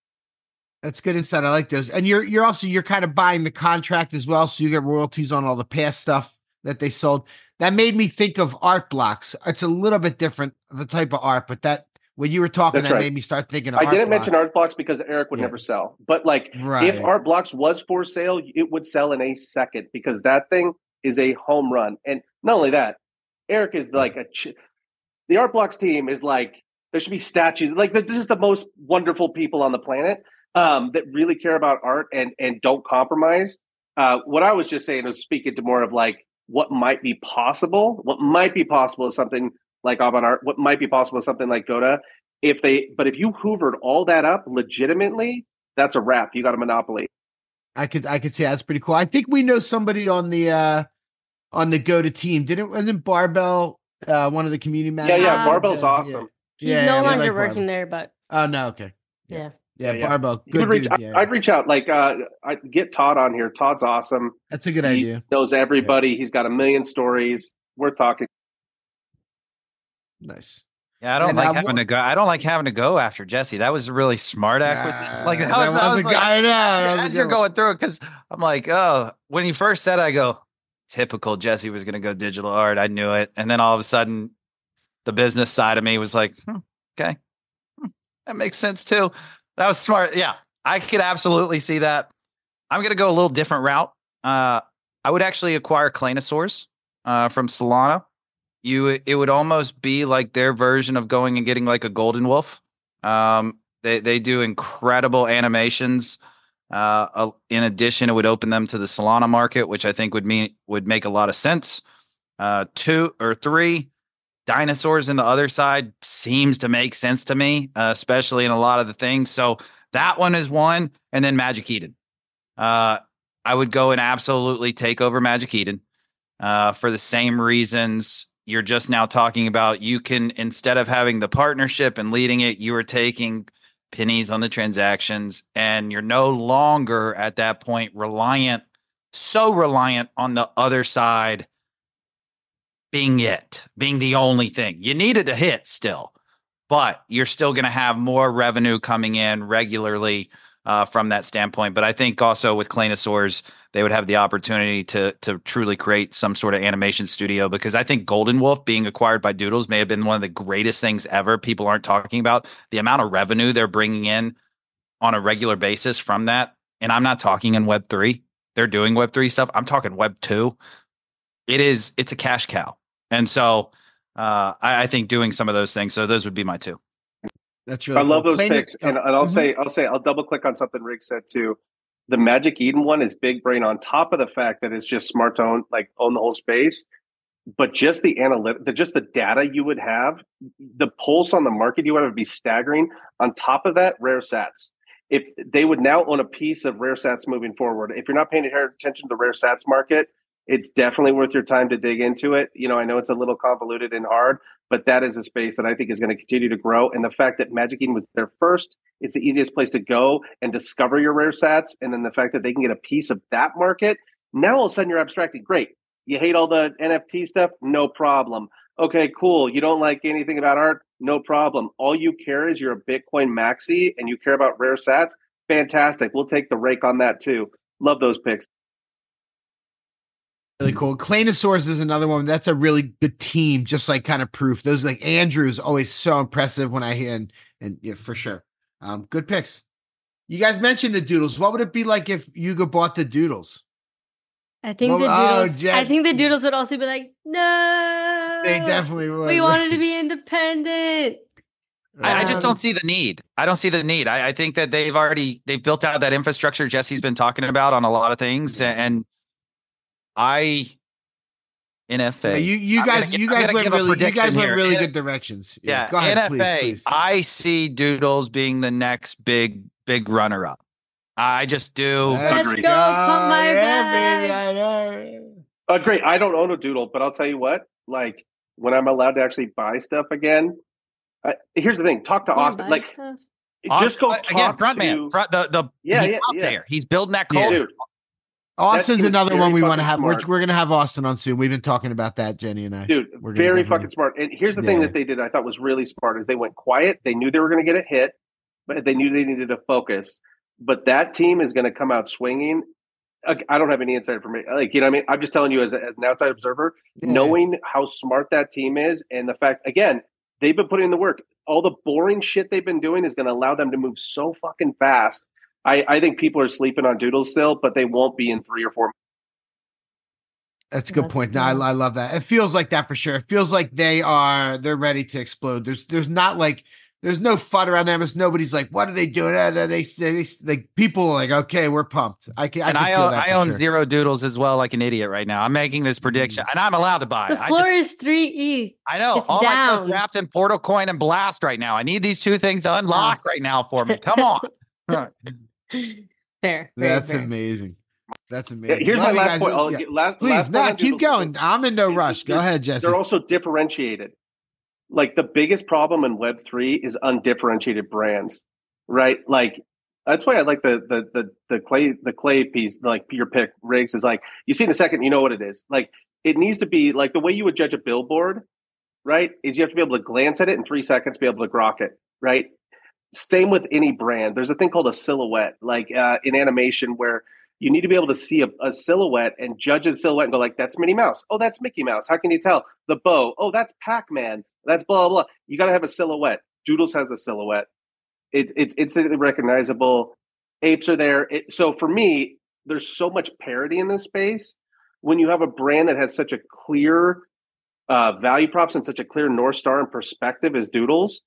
That's good insight. I like those. And you're you're also you're kind of buying the contract as well, so you get royalties on all the past stuff that they sold. That made me think of art blocks. It's a little bit different, the type of art, but that when you were talking, That's that right. made me start thinking of I art didn't blocks. mention art blocks because Eric would Yeah. never sell. But like Right. if art blocks was for sale, it would sell in a second because that thing is a home run. And not only that, Eric is like a ch- the art blocks team is like, there should be statues. Like this is the most wonderful people on the planet um, that really care about art and, and don't compromise. Uh, what I was just saying was speaking to more of like what might be possible. What might be possible is something like Avant Art. What might be possible is something like Goda. If they, but if you hoovered all that up legitimately, that's a wrap. You got a monopoly. I could I could say that's pretty cool. I think we know somebody on the uh, on the Goda team. Didn't wasn't Barbell uh, one of the community Yeah, managers? yeah. Um, Barbell's Yeah, awesome. He's Yeah, no yeah, we longer like working Barbell. there, but Oh no, okay. yeah. Yeah, Yeah, yeah. Barbell. You Good could reach, dude, yeah. I'd reach out. Like, uh, I'd get Todd on here. Todd's awesome. That's a good he idea. knows everybody. He's got a million stories. We're talking. Nice. Yeah, I don't And, like uh, having to go. I don't like having to go after Jesse. That was a really smart acquisition. Like, that I was, I was was a like, guy- I know, that was a as good you're one. going through it, because I'm like, oh, when you first said, it, I go, typical Jesse was going to go digital art. I knew it, and then all of a sudden, the business side of me was like, hmm, okay, hmm, that makes sense too. That was smart. Yeah, I could absolutely see that. I'm going to go a little different route. Uh, I would actually acquire Claynosaurs uh, from Solana. You, it would almost be like their version of going and getting like a Golden Wolf. Um, they they do incredible animations. Uh, uh, in addition, it would open them to the Solana market, which I think would mean would make a lot of sense. Uh, two or three dinosaurs in the other side seems to make sense to me, uh, especially in a lot of the things. So that one is one, and then Magic Eden. Uh, I would go and absolutely take over Magic Eden uh, for the same reasons you're just now talking about. You can, instead of having the partnership and leading it, you are taking pennies on the transactions, and you're no longer at that point reliant, so reliant on the other side being it, being the only thing. You needed a hit still, but you're still going to have more revenue coming in regularly uh, from that standpoint. But I think also with Claynosaurs, they would have the opportunity to to truly create some sort of animation studio, because I think Golden Wolf being acquired by Doodles may have been one of the greatest things ever. People aren't talking about the amount of revenue they're bringing in on a regular basis from that. And I'm not talking in Web three. They're doing Web three stuff. I'm talking Web two. It is, it's a cash cow. And so uh, I, I think doing some of those things. So those would be my two. That's really I love cool. those Claim picks. it- And, and I'll Mhm. say, I'll say, I'll double click on something Rick said too. The Magic Eden one is big brain on top of the fact that it's just smart to own, like own the whole space. But just the analytic, the, just the data you would have, the pulse on the market you would have would be staggering. On top of that, rare sats. If they would now own a piece of rare sats moving forward, if you're not paying attention to the rare sats market, it's definitely worth your time to dig into it. You know, I know it's a little convoluted and hard, but that is a space that I think is going to continue to grow. And the fact that Magic Eden was there first, it's the easiest place to go and discover your rare sats. And then the fact that they can get a piece of that market, now all of a sudden you're abstracting. Great. You hate all the N F T stuff? No problem. Okay, cool. You don't like anything about art? No problem. All you care is you're a Bitcoin maxi and you care about rare sats? Fantastic. We'll take the rake on that too. Love those picks. Really cool. Claynosaurs is another one. That's a really good team, just like kind of proof. Those like Andrew's always so impressive when I hear and and yeah, for sure. Um, good picks. You guys mentioned the Doodles. What would it be like if Yuga bought the Doodles? I think Well, the oh, doodles. Jen- I think the doodles would also be like, no, They definitely would. We wanted to be independent. I, I just Um, don't see the need. I don't see the need. I, I think that they've already they've built out that infrastructure Jesse's been talking about on a lot of things, and I N F A. Yeah, you you I'm guys gonna- you I'm guys gonna went give a really you guys prediction went here. really N- good directions. Yeah, Go ahead, N F A. please, please. I see Doodles being the next big big runner up. I just do. Let's Agreed. go, pump my yeah, baby, bags. I know. Uh, great. I don't own a Doodle, but I'll tell you what, like when I'm allowed to actually buy stuff again, I, here's the thing. Talk to You Austin. buy Like stuff? just go Austin- talk again, front to man. Front, the the Yeah, he's yeah, out yeah. there. He's building that Yeah. culture. Dude, Austin's team is another one very we want to fucking have. We're, smart. we're gonna have Austin on soon. We've been talking about that, Jenny and I. dude, We're gonna very definitely- fucking smart. And here's the thing Yeah. that they did I thought was really smart is they went quiet. They knew they were going to get a hit, but they knew they needed to focus. But that team is going to come out swinging. I I don't have any insight information. Like, you know what I mean? I'm just telling you as, a, as an outside observer, Yeah. knowing how smart that team is and the fact, again, they've been putting in the work. All the boring shit they've been doing is going to allow them to move so fucking fast. I, I think people are sleeping on Doodles still, but they won't be in three or four. That's a good That's point. No, I, good. I love that. It feels like that for sure. It feels like they are they're ready to explode. There's there's not like there's no fud around them. It's nobody's like, what are they doing? Uh, They, they, they like people are like, okay, we're pumped. I can. And I, I, can feel own, that I for own sure. zero Doodles as well, like an idiot right now. I'm making this prediction, and I'm allowed to buy. The I floor just- is three E T H. I know It's all my stuff down. wrapped in Portal Coin and Blast right now. I need these two things to unlock right now for me. Come on. Fair. Very That's fair. amazing. That's Yeah, amazing. here's Love my you last guys. point. I'll Yeah. get, last, Please, last no, point on keep Doodles is going. this. I'm in no Is- rush. Go they're- ahead, Jesse. They're also differentiated. Like the biggest problem in Web three is undifferentiated brands, right? Like that's why I like the the the the clay the clay piece, like your pick, Riggs, is like you see in a second, you know what it is. Like it needs to be like the way you would judge a billboard right, is you have to be able to glance at it in three seconds, be able to grok it, right? Same with any brand. There's a thing called a silhouette, like uh, in animation, where you need to be able to see a, a silhouette and judge a silhouette and go like, that's Minnie Mouse. Oh, that's Mickey Mouse. How can you tell? The bow. Oh, that's Pac-Man. That's blah, blah, blah. You got to have a silhouette. Doodles has a silhouette. It, it's instantly recognizable. Apes are there. It, so for me, there's so much parity in this space. When you have a brand that has such a clear uh, value props and such a clear North Star and perspective as Doodles,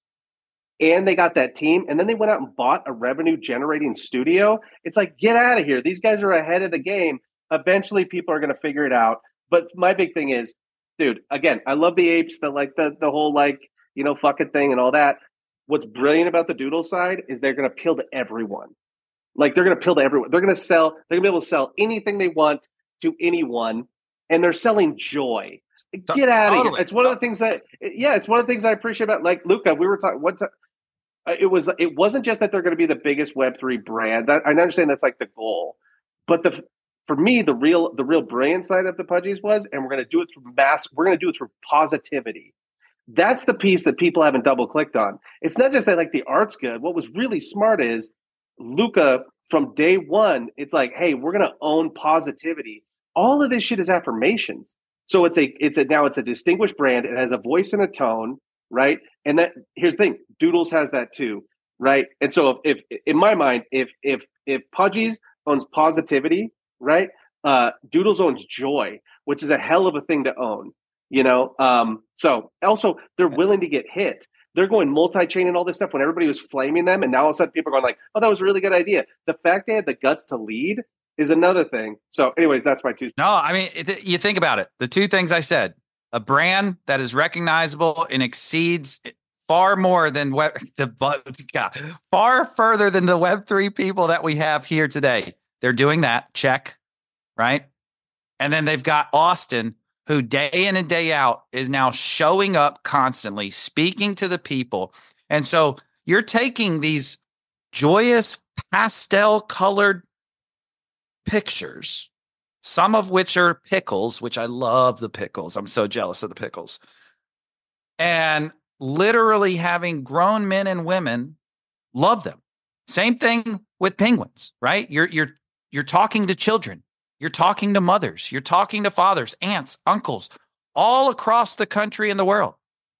and they got that team, and then they went out and bought a revenue generating studio. It's like, get out of here. These guys are ahead of the game. Eventually people are going to figure it out. But my big thing is, dude, again, I love the apes, the like the the whole like, you know, fucking thing and all that. What's brilliant about the Doodle side is they're going to appeal to everyone. Like they're going to appeal to everyone. They're going to sell, they're going to be able to sell anything they want to anyone, and they're selling joy. Get out of totally. here. It's one of the things that, yeah, it's one of the things I appreciate about, like, Luca, we were talking, what time, it was, it wasn't just that they're going to be the biggest Web three brand. That, I understand that's like the goal, but the, for me, the real, the real brilliant side of the Pudgies was, and we're going to do it through mass, we're going to do it through positivity. That's the piece that people haven't double clicked on. It's not just that like the art's good. What was really smart is Luca from day one, it's like, hey, we're going to own positivity. All of this shit is affirmations. So it's a, it's a, now it's a distinguished brand. It has a voice and a tone, right? And that, here's the thing, Doodles has that too, right? And so if, if in my mind, if, if, if Pudgies owns positivity, right? Uh, Doodles owns joy, which is a hell of a thing to own, you know? Um, so also they're willing to get hit. They're going multi-chain and all this stuff when everybody was flaming them. And now all of a sudden people are going like, oh, that was a really good idea. The fact they had the guts to lead is another thing. So anyways, that's my two. No, I mean, it, you think about it. The two things I said, a brand that is recognizable and exceeds far more than web, the God, far further than the Web three people that we have here today. They're doing that. Check. Right. And then they've got Austin, who day in and day out is now showing up constantly, speaking to the people. And so you're taking these joyous pastel colored pictures, some of which are pickles, which I love the pickles. I'm so jealous of the pickles. And literally having grown men and women love them. Same thing with penguins, right? You're you're you're talking to children. You're talking to mothers. You're talking to fathers, aunts, uncles, all across the country and the world.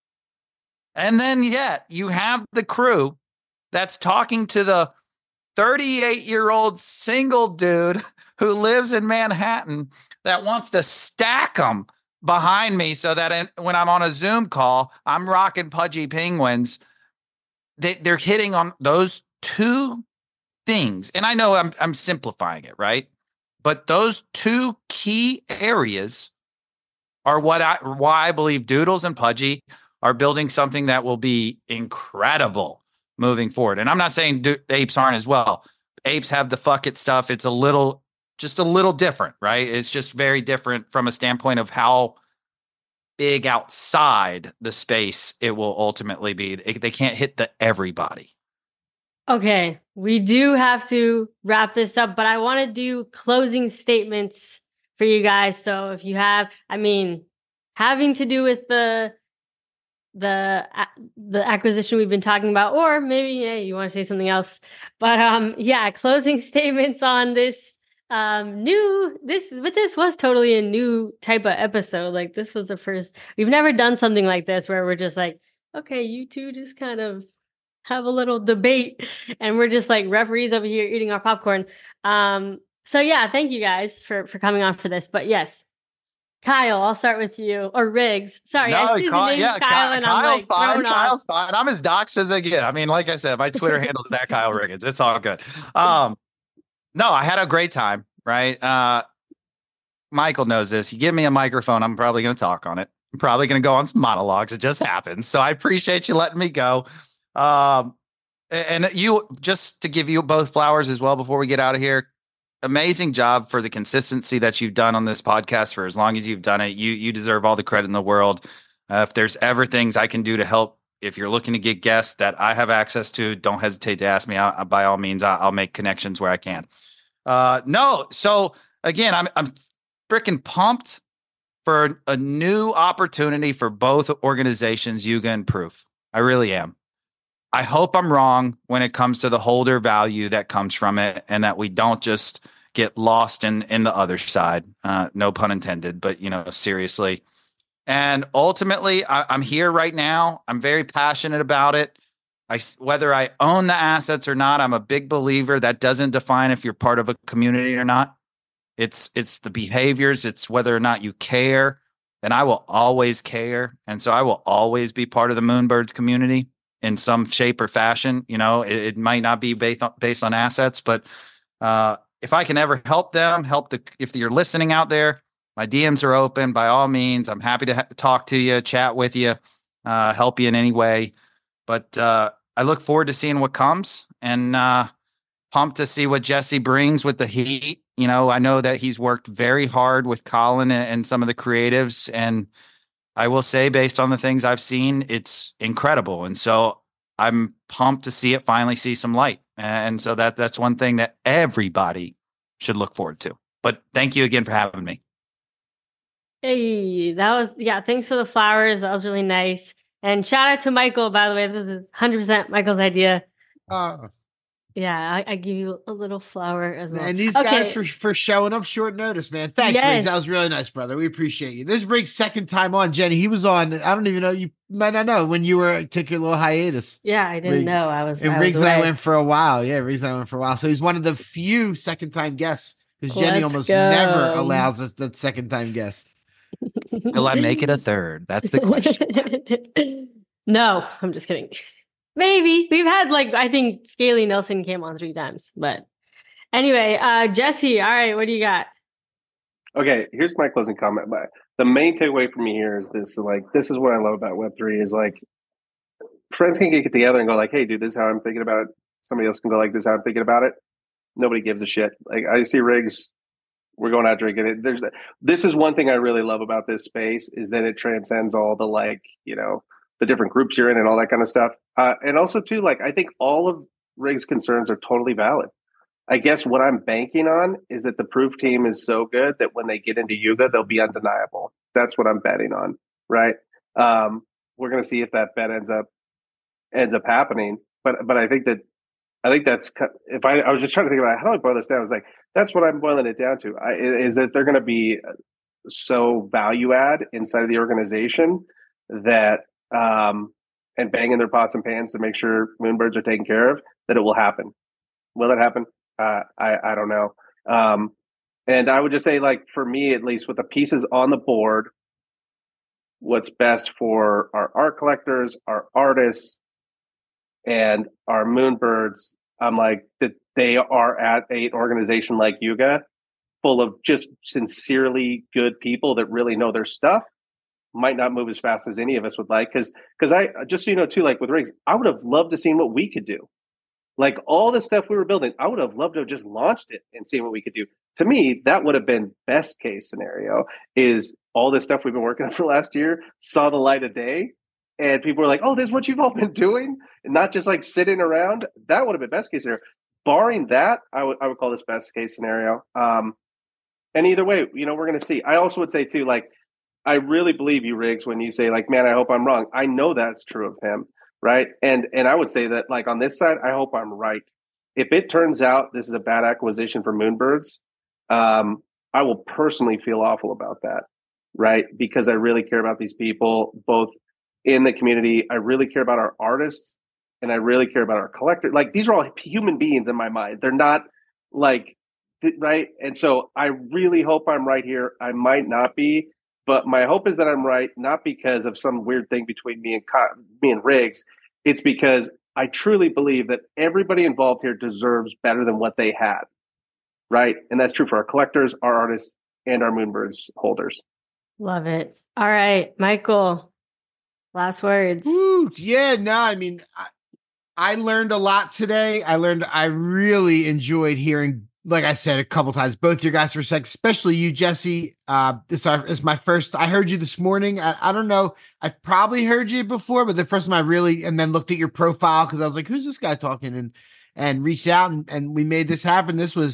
And then yet you have the crew that's talking to the thirty-eight-year-old single dude who lives in Manhattan that wants to stack them behind me so that in, when I'm on a Zoom call, I'm rocking Pudgy penguins. They, they're hitting on those two things. And I know I'm, I'm simplifying it, right? But those two key areas are what I, why I believe Doodles and Pudgy are building something that will be incredible moving forward. And I'm not saying do, apes aren't as well. Apes have the fuck it stuff. It's a little, just a little different, right? It's just very different from a standpoint of how big outside the space it will ultimately be. It, they can't hit the everybody. Okay, we do have to wrap this up, but I want to do closing statements for you guys. So if you have, I mean, having to do with the the the acquisition we've been talking about, or maybe yeah, you want to say something else. But um, yeah, closing statements on this um new this, but this was totally a new type of episode. Like this was the first. We've never done something like this where we're just like, okay, you two just kind of have a little debate and we're just like referees over here eating our popcorn. Um, so yeah, thank you guys for, for coming on for this. But yes, Kyle, I'll start with you, or Riggs. Sorry, no, I see Kyle, the name yeah, Kyle and Kyle's I'm like fine. thrown Kyle's off. fine. I'm as doxed as I get. I mean, like I said, my Twitter handle's that Kyle Riggins. It's all good. Um, no, I had a great time, right? Uh, Michael knows this. You give me a microphone, I'm probably going to talk on it. I'm probably going to go on some monologues. It just happens. So I appreciate you letting me go. Um, and you, just to give you both flowers as well before we get out of here, amazing job for the consistency that you've done on this podcast for as long as you've done it. You you deserve all the credit in the world. Uh, if there's ever things I can do to help, if you're looking to get guests that I have access to, don't hesitate to ask me. I, by all means, I, I'll make connections where I can. Uh, no, so again, I'm I'm freaking pumped for a new opportunity for both organizations, Yuga and Proof. I really am. I hope I'm wrong when it comes to the holder value that comes from it, and that we don't just get lost in, in the other side. Uh, no pun intended, but, you know, seriously. And ultimately, I, I'm here right now. I'm very passionate about it. I, whether I own the assets or not, I'm a big believer that doesn't define if you're part of a community or not. It's it's the behaviors. It's whether or not you care. And I will always care. And so I will always be part of the Moonbirds community in some shape or fashion. You know, it, it might not be based on, based on assets, but uh, if I can ever help them, help the, if you're listening out there, my D Ms are open by all means. I'm happy to ha- talk to you, chat with you, uh, help you in any way. But uh, I look forward to seeing what comes, and uh, pumped to see what Jesse brings with the heat. You know, I know that he's worked very hard with Colin and, and some of the creatives, and I will say, based on the things I've seen, it's incredible. And so I'm pumped to see it finally see some light. And so that that's one thing that everybody should look forward to. But thank you again for having me. Hey, that was, yeah, thanks for the flowers. That was really nice. And shout out to Michael, by the way. This is one hundred percent Michael's idea. Uh, yeah, I, I give you a little flower as well. And these okay. guys for, for showing up short notice, man. Thanks, Yes. Riggs. That was really nice, brother. We appreciate you. This is Riggs' second time on, Jenny. He was on, I don't even know, you might not know, when you were took your little hiatus. Yeah, I didn't Riggs, know. I was And I Riggs was and I away. went for a while. Yeah, Riggs and I went for a while. So he's one of the few second-time guests, because Jenny Let's almost go. never allows us the second-time guest. Will I make it a third? That's the question. No, I'm just kidding. Maybe. We've had, like, I think Scaly Nelson came on three times. But anyway, uh, Jesse, all right, what do you got? Okay, here's my closing comment. My, the main takeaway for me here is this: like, this is what I love about Web three is like, friends can get together and go like, "Hey, dude, this is how I'm thinking about it." Somebody else can go like, "This is how I'm thinking about it." Nobody gives a shit. Like, I see Riggs, we're going out drinking it. There's this is one thing I really love about this space is that it transcends all the, like, you know, the different groups you're in and all that kind of stuff. Uh, and also too, like, I think all of Riggs' concerns are totally valid. I guess what I'm banking on is that the Proof team is so good that when they get into Yuga, they'll be undeniable. That's what I'm betting on, right? Um, we're going to see if that bet ends up ends up happening. But but I think that I think that's if I, I was just trying to think about how do I boil this down. It's like that's what I'm boiling it down to. I, is that they're going to be so value add inside of the organization that um, and banging their pots and pans to make sure Moonbirds are taken care of, that it will happen. Will it happen? Uh, I, I don't know. Um, and I would just say, like, for me, at least with the pieces on the board, what's best for our art collectors, our artists, and our Moonbirds, I'm like, that they are at an organization like Yuga, full of just sincerely good people that really know their stuff. Might not move as fast as any of us would like, because because I just so you know too, like with Riggs, I would have loved to see what we could do. Like all the stuff we were building, I would have loved to have just launched it and seen what we could do. To me, that would have been best case scenario. Is all this stuff we've been working on for last year saw the light of day, and people were like, "Oh, this is what you've all been doing," and not just like sitting around. That would have been best case scenario. Barring that, I would I would call this best case scenario. Um, and either way, you know, we're going to see. I also would say too, like, I really believe you, Riggs, when you say, like, man, I hope I'm wrong. I know that's true of him, right? And and I would say that, like, on this side, I hope I'm right. If it turns out this is a bad acquisition for Moonbirds, um, I will personally feel awful about that, right? Because I really care about these people, both in the community. I really care about our artists, and I really care about our collectors. Like, these are all human beings in my mind. They're not, like, right? And so I really hope I'm right here. I might not be. But my hope is that I'm right, not because of some weird thing between me and me and Riggs. It's because I truly believe that everybody involved here deserves better than what they had, right? And that's true for our collectors, our artists, and our Moonbirds holders. Love it. All right, Michael, last words. Ooh, yeah, no, I mean, I, I learned a lot today. I learned, I really enjoyed hearing, like I said a couple times, both your guys' perspectives, especially you, Jesse. Uh, this is my first. I heard you this morning. I, I don't know. I've probably heard you before, but the first time I really, and then looked at your profile because I was like, "Who's this guy talking?" and and reached out and, and we made this happen. This was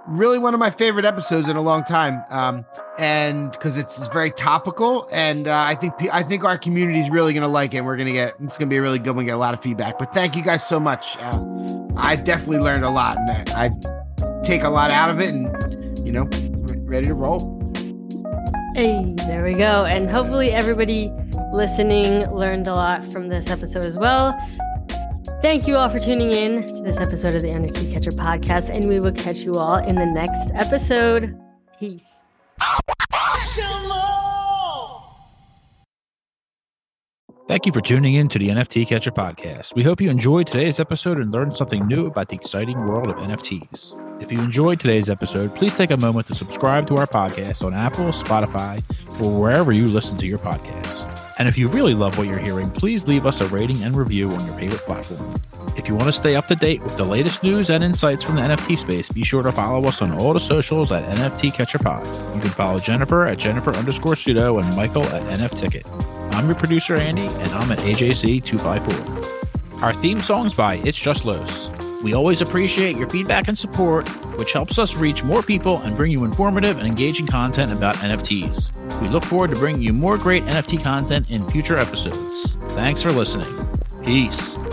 really one of my favorite episodes in a long time. Um, and because it's, it's very topical, and uh, I think I think our community is really going to like it. And we're going to get it's going to be a really good one. Get a lot of feedback. But thank you guys so much. Uh, I definitely learned a lot, and I take a lot out of it, and you know, ready to roll. Hey, there we go. And hopefully everybody listening learned a lot from this episode as well. Thank you all for tuning in to this episode of the N F T Catcher Podcast, and we will catch you all in the next episode. Peace. Thank you for tuning in to the N F T Catcher Podcast. We hope you enjoyed today's episode and learned something new about the exciting world of N F Ts. If you enjoyed today's episode, please take a moment to subscribe to our podcast on Apple, Spotify, or wherever you listen to your podcasts. And if you really love what you're hearing, please leave us a rating and review on your favorite platform. If you want to stay up to date with the latest news and insights from the N F T space, be sure to follow us on all the socials at N F T Catcher Pod. You can follow Jennifer at Jennifer underscore pseudo and Michael at N F Ticket. I'm your producer, Andy, and I'm at A J C two five four. Our theme song's by It's Just Los. We always appreciate your feedback and support, which helps us reach more people and bring you informative and engaging content about N F Ts. We look forward to bringing you more great N F T content in future episodes. Thanks for listening. Peace.